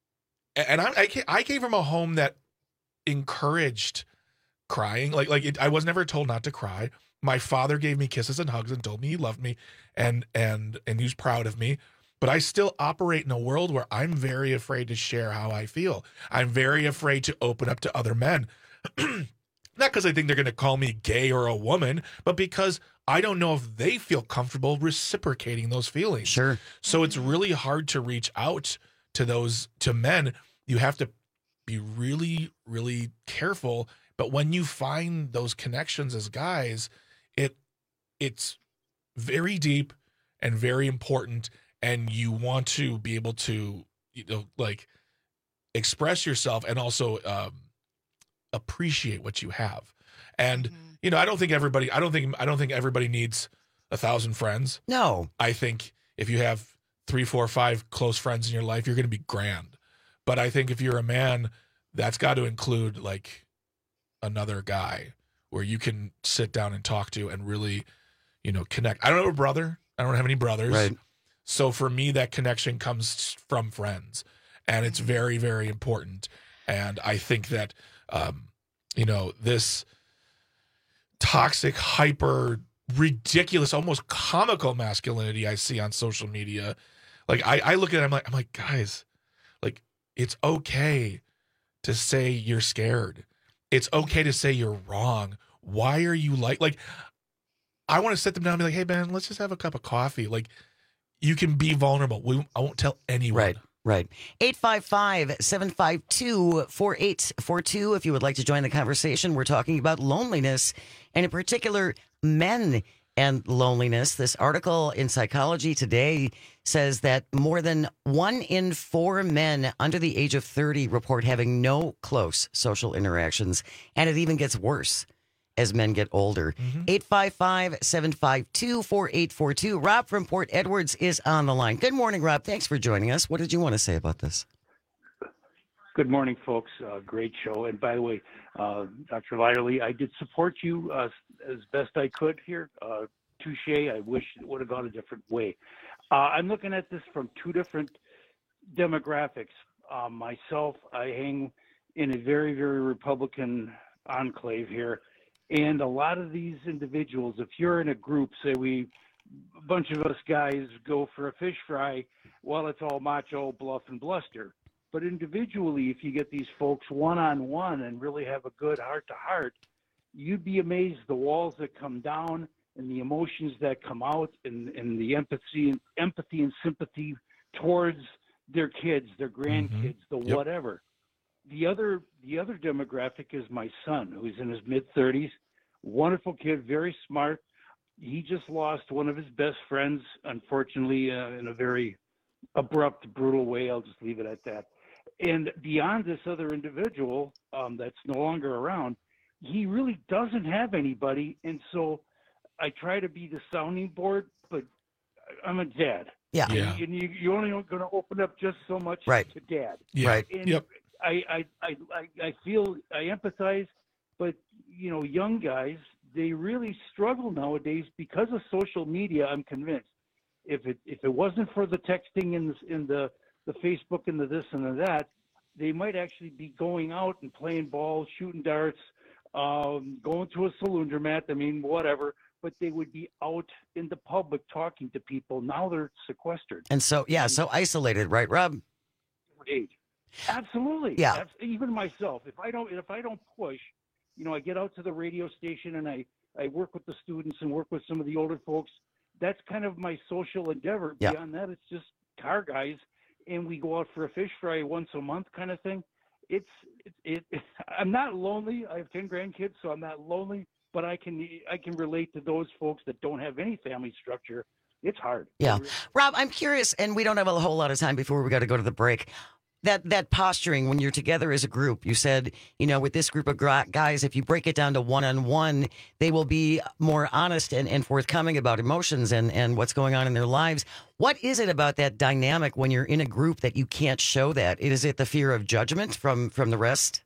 and I, I came, I came from a home that encouraged crying. Like, like it, I was never told not to cry. My father gave me kisses and hugs and told me he loved me and and and he was proud of me. But I still operate in a world where I'm very afraid to share how I feel. I'm very afraid to open up to other men. Not because I think they're going to call me gay or a woman, but because I don't know if they feel comfortable reciprocating those feelings. Sure. So it's really hard to reach out to those, to men. You have to be really, really careful. But when you find those connections as guys, it it's very deep and very important, and you want to be able to, you know, like express yourself and also um, appreciate what you have. And mm-hmm. you know, I don't think everybody, I don't think, I don't think everybody needs a thousand friends. No, I think if you have three, four, five close friends in your life, you're going to be grand. But I think if you're a man, that's got to include like another guy where you can sit down and talk to and really, you know, connect. I don't have a brother. I don't have any brothers. Right. So for me, that connection comes from friends, and it's very, very important. And I think that, um, you know, this toxic, hyper, ridiculous, almost comical masculinity I see on social media, like I, I look at it, I'm like, I'm like, guys, like it's okay to say you're scared. It's okay to say you're wrong. Why are you like, like, I want to sit them down and be like, hey man, let's just have a cup of coffee. Like, you can be vulnerable. We, I won't tell anyone. Right. Right. eight five five, seven five two, four eight four two. If you would like to join the conversation, we're talking about loneliness, and in particular, men and loneliness. This article in Psychology Today says that more than one in four men under the age of thirty report having no close social interactions, and it even gets worse as men get older. Mm-hmm. eight five five, seven five two, four eight four two. Rob from Port Edwards is on the line. Good morning, Rob. Thanks for joining us. What did you want to say about this? Good morning, folks. Uh, great show. And by the way, uh, Doctor Lyerly, I did support you uh, as best I could here. Uh, touche. I wish it would have gone a different way. Uh, I'm looking at this from two different demographics. Uh, myself, I hang in a very, very Republican enclave here. And a lot of these individuals, if you're in a group, say we, a bunch of us guys go for a fish fry, well, it's all macho, bluff, and bluster. But individually, if you get these folks one-on-one and really have a good heart-to-heart, you'd be amazed the walls that come down and the emotions that come out, and, and the empathy, empathy and sympathy towards their kids, their grandkids, mm-hmm. the yep. whatever. The other the other demographic is my son, who's in his mid-thirties. Wonderful kid, very smart. He just lost one of his best friends, unfortunately, uh, in a very abrupt, brutal way. I'll just leave it at that. And beyond this other individual um, that's no longer around, he really doesn't have anybody. And so I try to be the sounding board, but I'm a dad. Yeah. yeah. And you, you're only going to open up just so much right. to dad. Yeah. Right. And yep. I, I, I, I feel, I empathize, but, you know, young guys, they really struggle nowadays because of social media. I'm convinced if it, if it wasn't for the texting and the, in the, the Facebook and the this and the that, they might actually be going out and playing ball, shooting darts, um, going to a saloon mat. I mean, whatever, but they would be out in the public talking to people. Now they're sequestered. And so, yeah, so isolated, right, Rob? Age. Absolutely. Yeah. That's, even myself, if I don't, if I don't push, you know, I get out to the radio station and I, I work with the students and work with some of the older folks. That's kind of my social endeavor. Yeah. Beyond that, it's just car guys, and we go out for a fish fry once a month, kind of thing. It's it, it. I'm not lonely. I have ten grandkids, so I'm not lonely. But I can I can relate to those folks that don't have any family structure. It's hard. Yeah, Rob, I'm curious, and we don't have a whole lot of time before we got to go to the break. That that posturing when you're together as a group, you said, you know, with this group of guys, if you break it down to one-on-one, they will be more honest and, and forthcoming about emotions and, and what's going on in their lives. What is it about that dynamic when you're in a group that you can't show that? Is it the fear of judgment from, from the rest?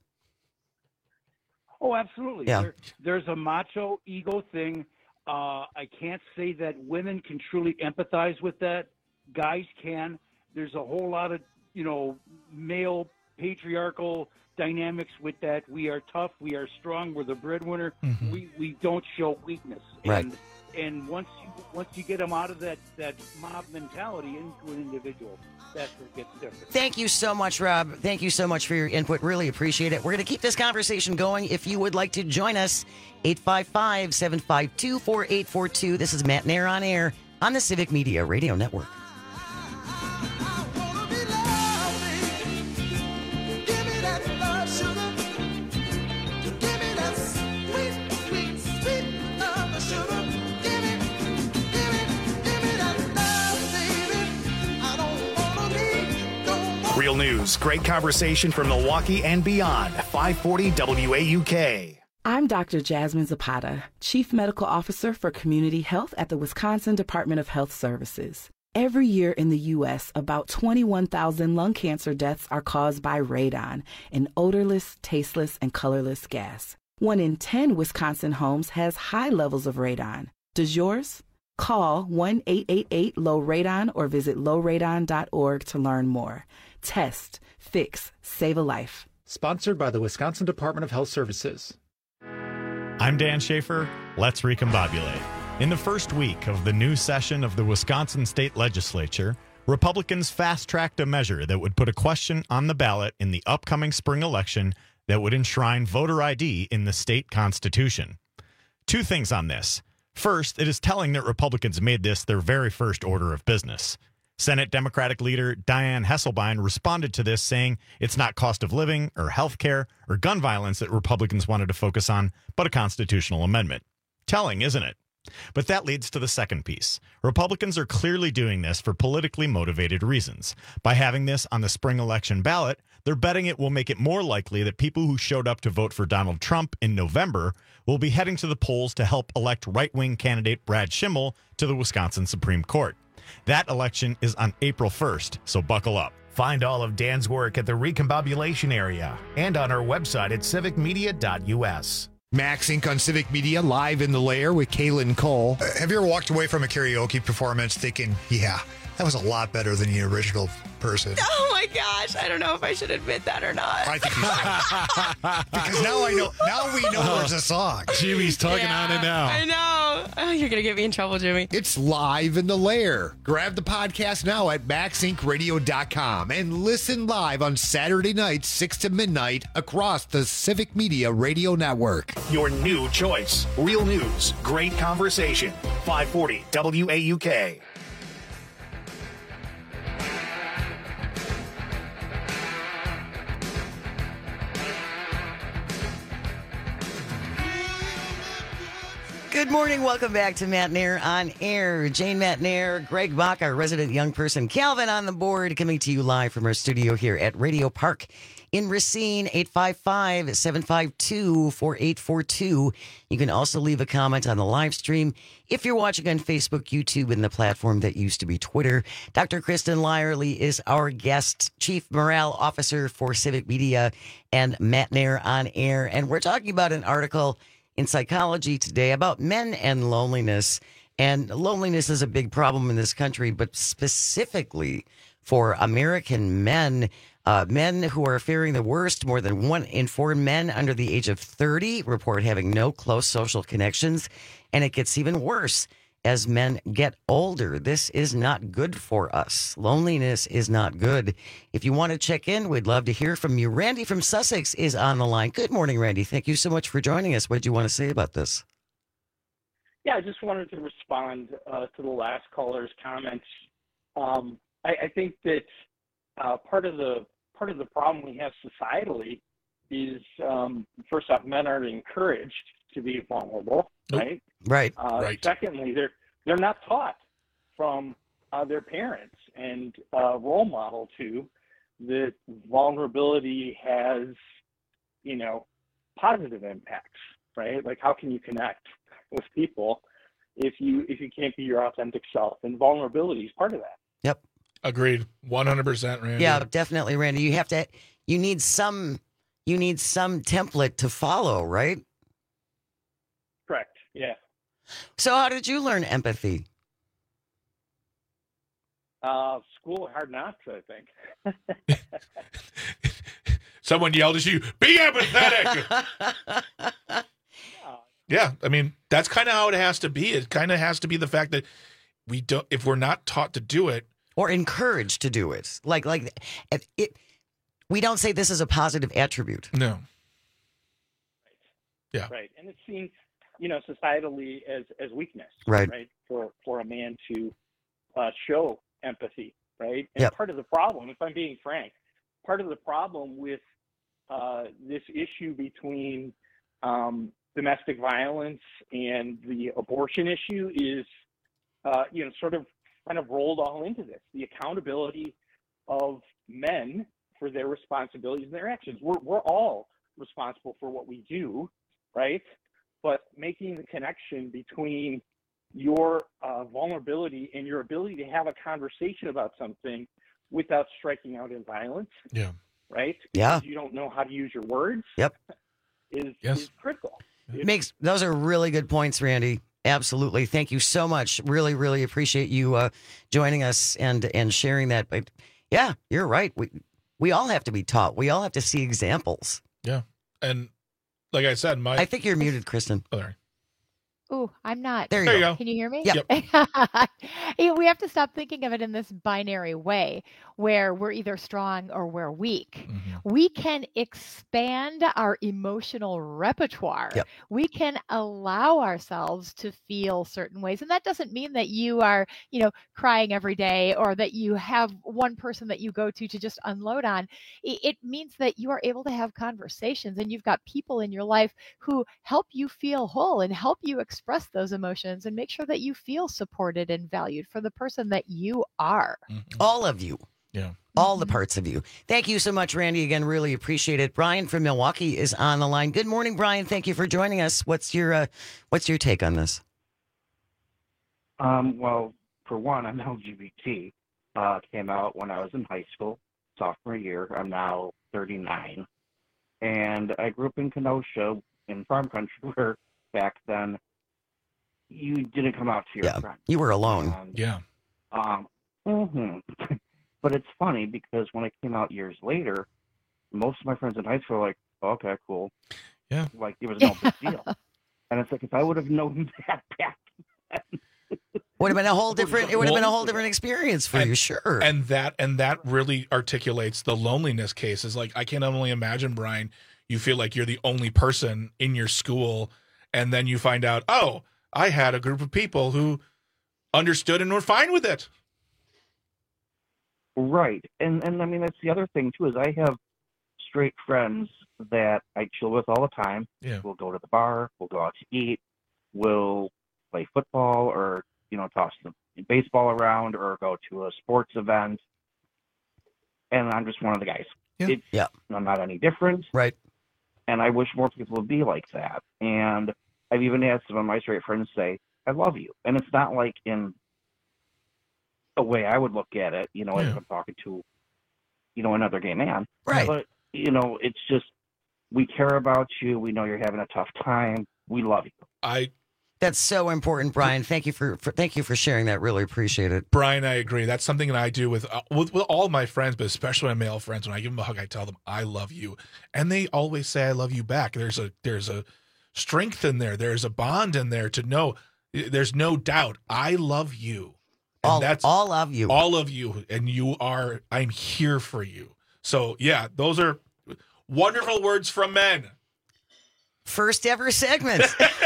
Oh, absolutely. Yeah. There, there's a macho ego thing. Uh, I can't say that women can truly empathize with that. Guys can. There's a whole lot of, you know, male patriarchal dynamics with that. We are tough. We are strong. We're the breadwinner. Mm-hmm. We we don't show weakness. Right. And, and once you once you get them out of that, that mob mentality into an individual, that's where it gets different. Thank you so much, Rob. Thank you so much for your input. Really appreciate it. We're going to keep this conversation going. If you would like to join us, eight five five, seven five two, four eight four two. This is Matt Nair on air on the Civic Media Radio Network. Give me that love. Real news, great conversation from Milwaukee and beyond. five forty W A U K. I'm Doctor Jasmine Zapata, Chief Medical Officer for Community Health at the Wisconsin Department of Health Services. Every year in the U S, about twenty-one thousand lung cancer deaths are caused by radon, an odorless, tasteless, and colorless gas. One in ten Wisconsin homes has high levels of radon. Does yours? Call one eight eight eight low radon or visit low radon dot org to learn more. Test, fix, save a life. Sponsored by the Wisconsin Department of Health Services. I'm Dan Schaefer. Let's recombobulate. In the first week of the new session of the Wisconsin State Legislature, Republicans fast-tracked a measure that would put a question on the ballot in the upcoming spring election that would enshrine voter I D in the state constitution. Two things on this. First, it is telling that Republicans made this their very first order of business. Senate Democratic leader Dianne Hesselbein responded to this saying it's not cost of living or health care or gun violence that Republicans wanted to focus on, but a constitutional amendment. Telling, isn't it? But that leads to the second piece. Republicans are clearly doing this for politically motivated reasons. By having this on the spring election ballot, they're betting it will make it more likely that people who showed up to vote for Donald Trump in November will be heading to the polls to help elect right-wing candidate Brad Schimmel to the Wisconsin Supreme Court. That election is on April first, so buckle up. Find all of Dan's work at the Recombobulation area and on our website at civic media dot U S. Max Incorporated on Civic Media, live in the lair with Kaylin Cole. Uh, have you ever walked away from a karaoke performance thinking, yeah, that was a lot better than the original person? Oh my gosh, I don't know if I should admit that or not. I think you should. Because now I know, now we know there's a song. Jimmy's tugging Yeah, on it now. I know. Oh, you're going to get me in trouble, Jimmy. It's live in the lair. Grab the podcast now at max inc radio dot com and listen live on Saturday nights, six to midnight, across the Civic Media Radio Network. Your new choice. Real news, great conversation. five forty W A U K. Good morning. Welcome back to Matt Nair on Air. Jane Matt Nair, Greg Bach, our resident young person, Calvin on the board, coming to you live from our studio here at Radio Park in Racine, eight five five, seven five two, four eight four two. You can also leave a comment on the live stream if you're watching on Facebook, YouTube, and the platform that used to be Twitter. Doctor Kristen Lyerly is our guest, Chief Morale Officer for Civic Media and Matt Nair on Air. And we're talking about an article in Psychology Today about men and loneliness. And loneliness is a big problem in this country, but specifically for American men, uh, men who are faring the worst. More than one in four men under the age of thirty report having no close social connections. And it gets even worse as men get older. This is not good for us. Loneliness is not good. If you want to check in, we'd love to hear from you. Randy from Sussex is on the line. Good morning, Randy. Thank you so much for joining us. What did you want to say about this? Yeah, I just wanted to respond uh, to the last caller's comments. Um, I, I think that uh, part of the part of the problem we have societally is, um, first off, men aren't encouraged to be vulnerable, right? Right. Uh, right. Secondly, they're they're not taught from uh, their parents and uh, role model to that vulnerability has, you know, positive impacts, right? Like, how can you connect with people if you if you can't be your authentic self? And vulnerability is part of that. Yep. Agreed. one hundred percent, Randy. Yeah, definitely, Randy. You have to. You need some. You need some template to follow, right? Correct. Yeah. So, how did you learn empathy? Uh, school of hard knocks, I think. Someone yelled at you, be empathetic. Yeah, I mean, that's kind of how it has to be. It kind of has to be the fact that we don't, if we're not taught to do it. Or encouraged to do it. Like, like it, it we don't say this is a positive attribute. No. Right. Yeah. Right. And it's seen, you know, societally as, as weakness. Right. Right. For, for a man to uh, show empathy. Right. And Yep. part of the problem, if I'm being frank, part of the problem with uh, this issue between um, domestic violence and the abortion issue is, uh, you know, sort of kind of rolled all into this. The accountability of men for their responsibilities and their actions. We're, we're all responsible for what we do, right? But making the connection between your uh, vulnerability and your ability to have a conversation about something without striking out in violence, yeah, right? Yeah. Because you don't know how to use your words. Yep. Is, Yes. is critical. Makes those are really good points, Randy. Absolutely. Thank you so much. Really, really appreciate you uh, joining us and and sharing that. But yeah, you're right. We we all have to be taught. We all have to see examples. Yeah. And like I said, my I think you're muted, Kristen. Oh, sorry. Ooh, I'm not. There you There you go. go. Can you hear me? Yep. Yeah, we have to stop thinking of it in this binary way where we're either strong or we're weak. We can expand our emotional repertoire. Yep. We can allow ourselves to feel certain ways. And that doesn't mean that you are, you know, crying every day or that you have one person that you go to to just unload on. It, it means that you are able to have conversations and you've got people in your life who help you feel whole and help you express express those emotions and make sure that you feel supported and valued for the person that you are. All of you. Yeah. All the parts of you. Thank you so much, Randy. Again, really appreciate it. Brian from Milwaukee is on the line. Good morning, Brian. Thank you for joining us. What's your uh, what's your take on this? Um, well, for one, I'm L G B T. Uh, came out when I was in high school, sophomore year. I'm now thirty-nine. And I grew up in Kenosha in farm country where back then you didn't come out to your Yeah, friends. you were alone. And, Yeah. Um, mhm. But it's funny because when I came out years later, most of my friends in high school were like, okay, cool. Yeah. Like it was no big deal. And it's like, if I would have known that back then. Would have been a whole different. It would have been a whole different experience for and, you, sure. And that and that really articulates the loneliness cases. Like I can only imagine, Brian, you feel like you're the only person in your school, and then you find out, oh, I had a group of people who understood and were fine with it. Right. And and I mean that's the other thing too, is I have straight friends that I chill with all the time. Yeah. We'll go to the bar, we'll go out to eat, we'll play football or, you know, toss the baseball around or go to a sports event. And I'm just one of the guys. Yeah. It's, yeah. I'm not any different. Right. And I wish more people would be like that. And I've even had some of my straight friends say, I love you. And it's not like in a way I would look at it, you know, Yeah. as I'm talking to, you know, another gay man. Right. But, you know, it's just, we care about you. We know you're having a tough time. We love you. I That's so important, Brian. Thank you for, for thank you for sharing that. Really appreciate it. Brian, I agree. That's something that I do with, uh, with with all my friends, but especially my male friends. When I give them a hug, I tell them I love you, and they always say I love you back. There's a there's a strength in there. There's a bond in there to know. There's no doubt. I love you. And All, that's all of you. all of you, and you are. I'm here for you. So yeah, those are wonderful words from men. First ever segment.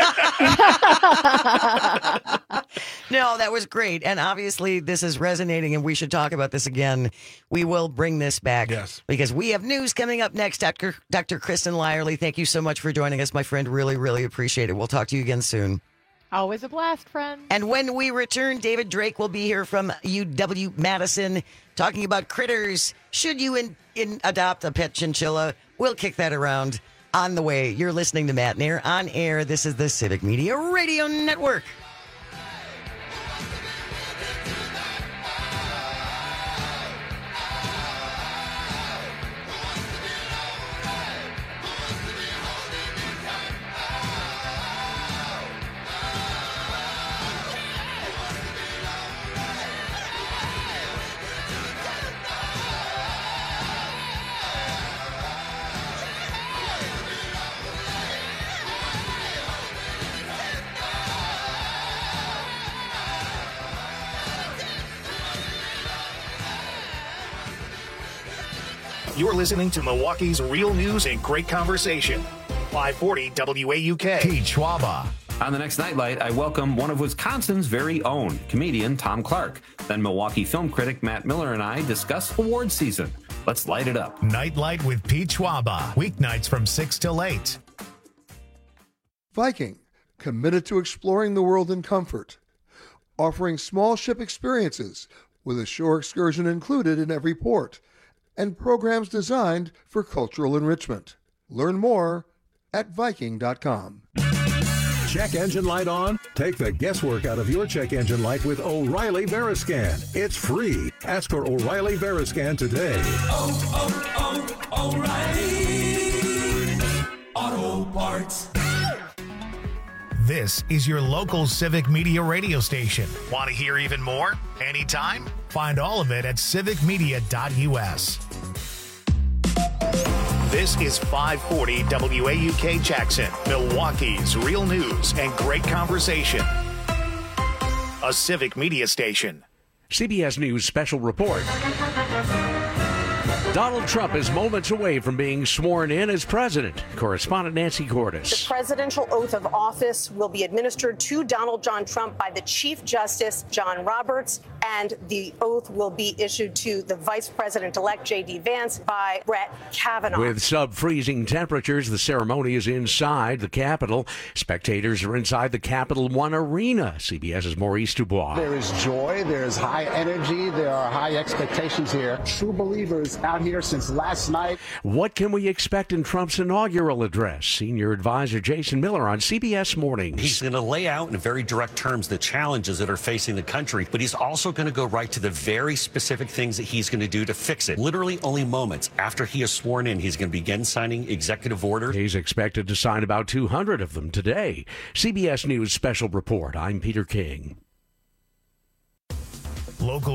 No, that was great. And obviously, this is resonating, and we should talk about this again. We will bring this back. Yes. Because we have news coming up next. Doctor Doctor Kristen Lyerly, thank you so much for joining us, my friend. Really, really appreciate it. We'll talk to you again soon. Always a blast, friend. And when we return, David Drake will be here from U W Madison talking about critters. Should you in, in adopt a pet chinchilla? We'll kick that around on the way. You're listening to Matt Nair on air. This is the Civic Media Radio Network. You're listening to Milwaukee's real news and great conversation. five forty W A U K. Pete Schwaba. On the next Nightlight, I welcome one of Wisconsin's very own, comedian Tom Clark. Then Milwaukee film critic Matt Miller and I discuss award season. Let's light it up. Nightlight with Pete Schwaba. Weeknights from six till eight. Viking, committed to exploring the world in comfort. Offering small ship experiences with a shore excursion included in every port. and programs designed for cultural enrichment. Learn more at Viking dot com. Check engine light on? Take the guesswork out of your check engine light with O'Reilly Veriscan. It's free. Ask for O'Reilly Veriscan today. Oh, oh, oh, O'Reilly Auto Parts. This is your local Civic Media radio station. Want to hear even more? Anytime? Find all of it at civic media dot u s. This is five forty W A U K Jackson, Milwaukee's real news and great conversation. A Civic Media station. C B S News special report. Donald Trump is moments away from being sworn in as president. Correspondent Nancy Cordes. The presidential oath of office will be administered to Donald John Trump by the Chief Justice, John Roberts, and the oath will be issued to the Vice President-elect, J D. Vance, by Brett Kavanaugh. With sub-freezing temperatures, the ceremony is inside the Capitol. Spectators are inside the Capital One Arena. CBS's Maurice Dubois. There is joy, there is high energy, there are high expectations here. True believers out here since last night. What can we expect in Trump's inaugural address? Senior advisor Jason Miller on C B S Mornings. He's going to lay out in very direct terms the challenges that are facing the country, but he's also going to go right to the very specific things that he's going to do to fix it. Literally only moments after he is sworn in, he's going to begin signing executive orders. He's expected to sign about two hundred of them today. C B S News special report. I'm Peter King. Local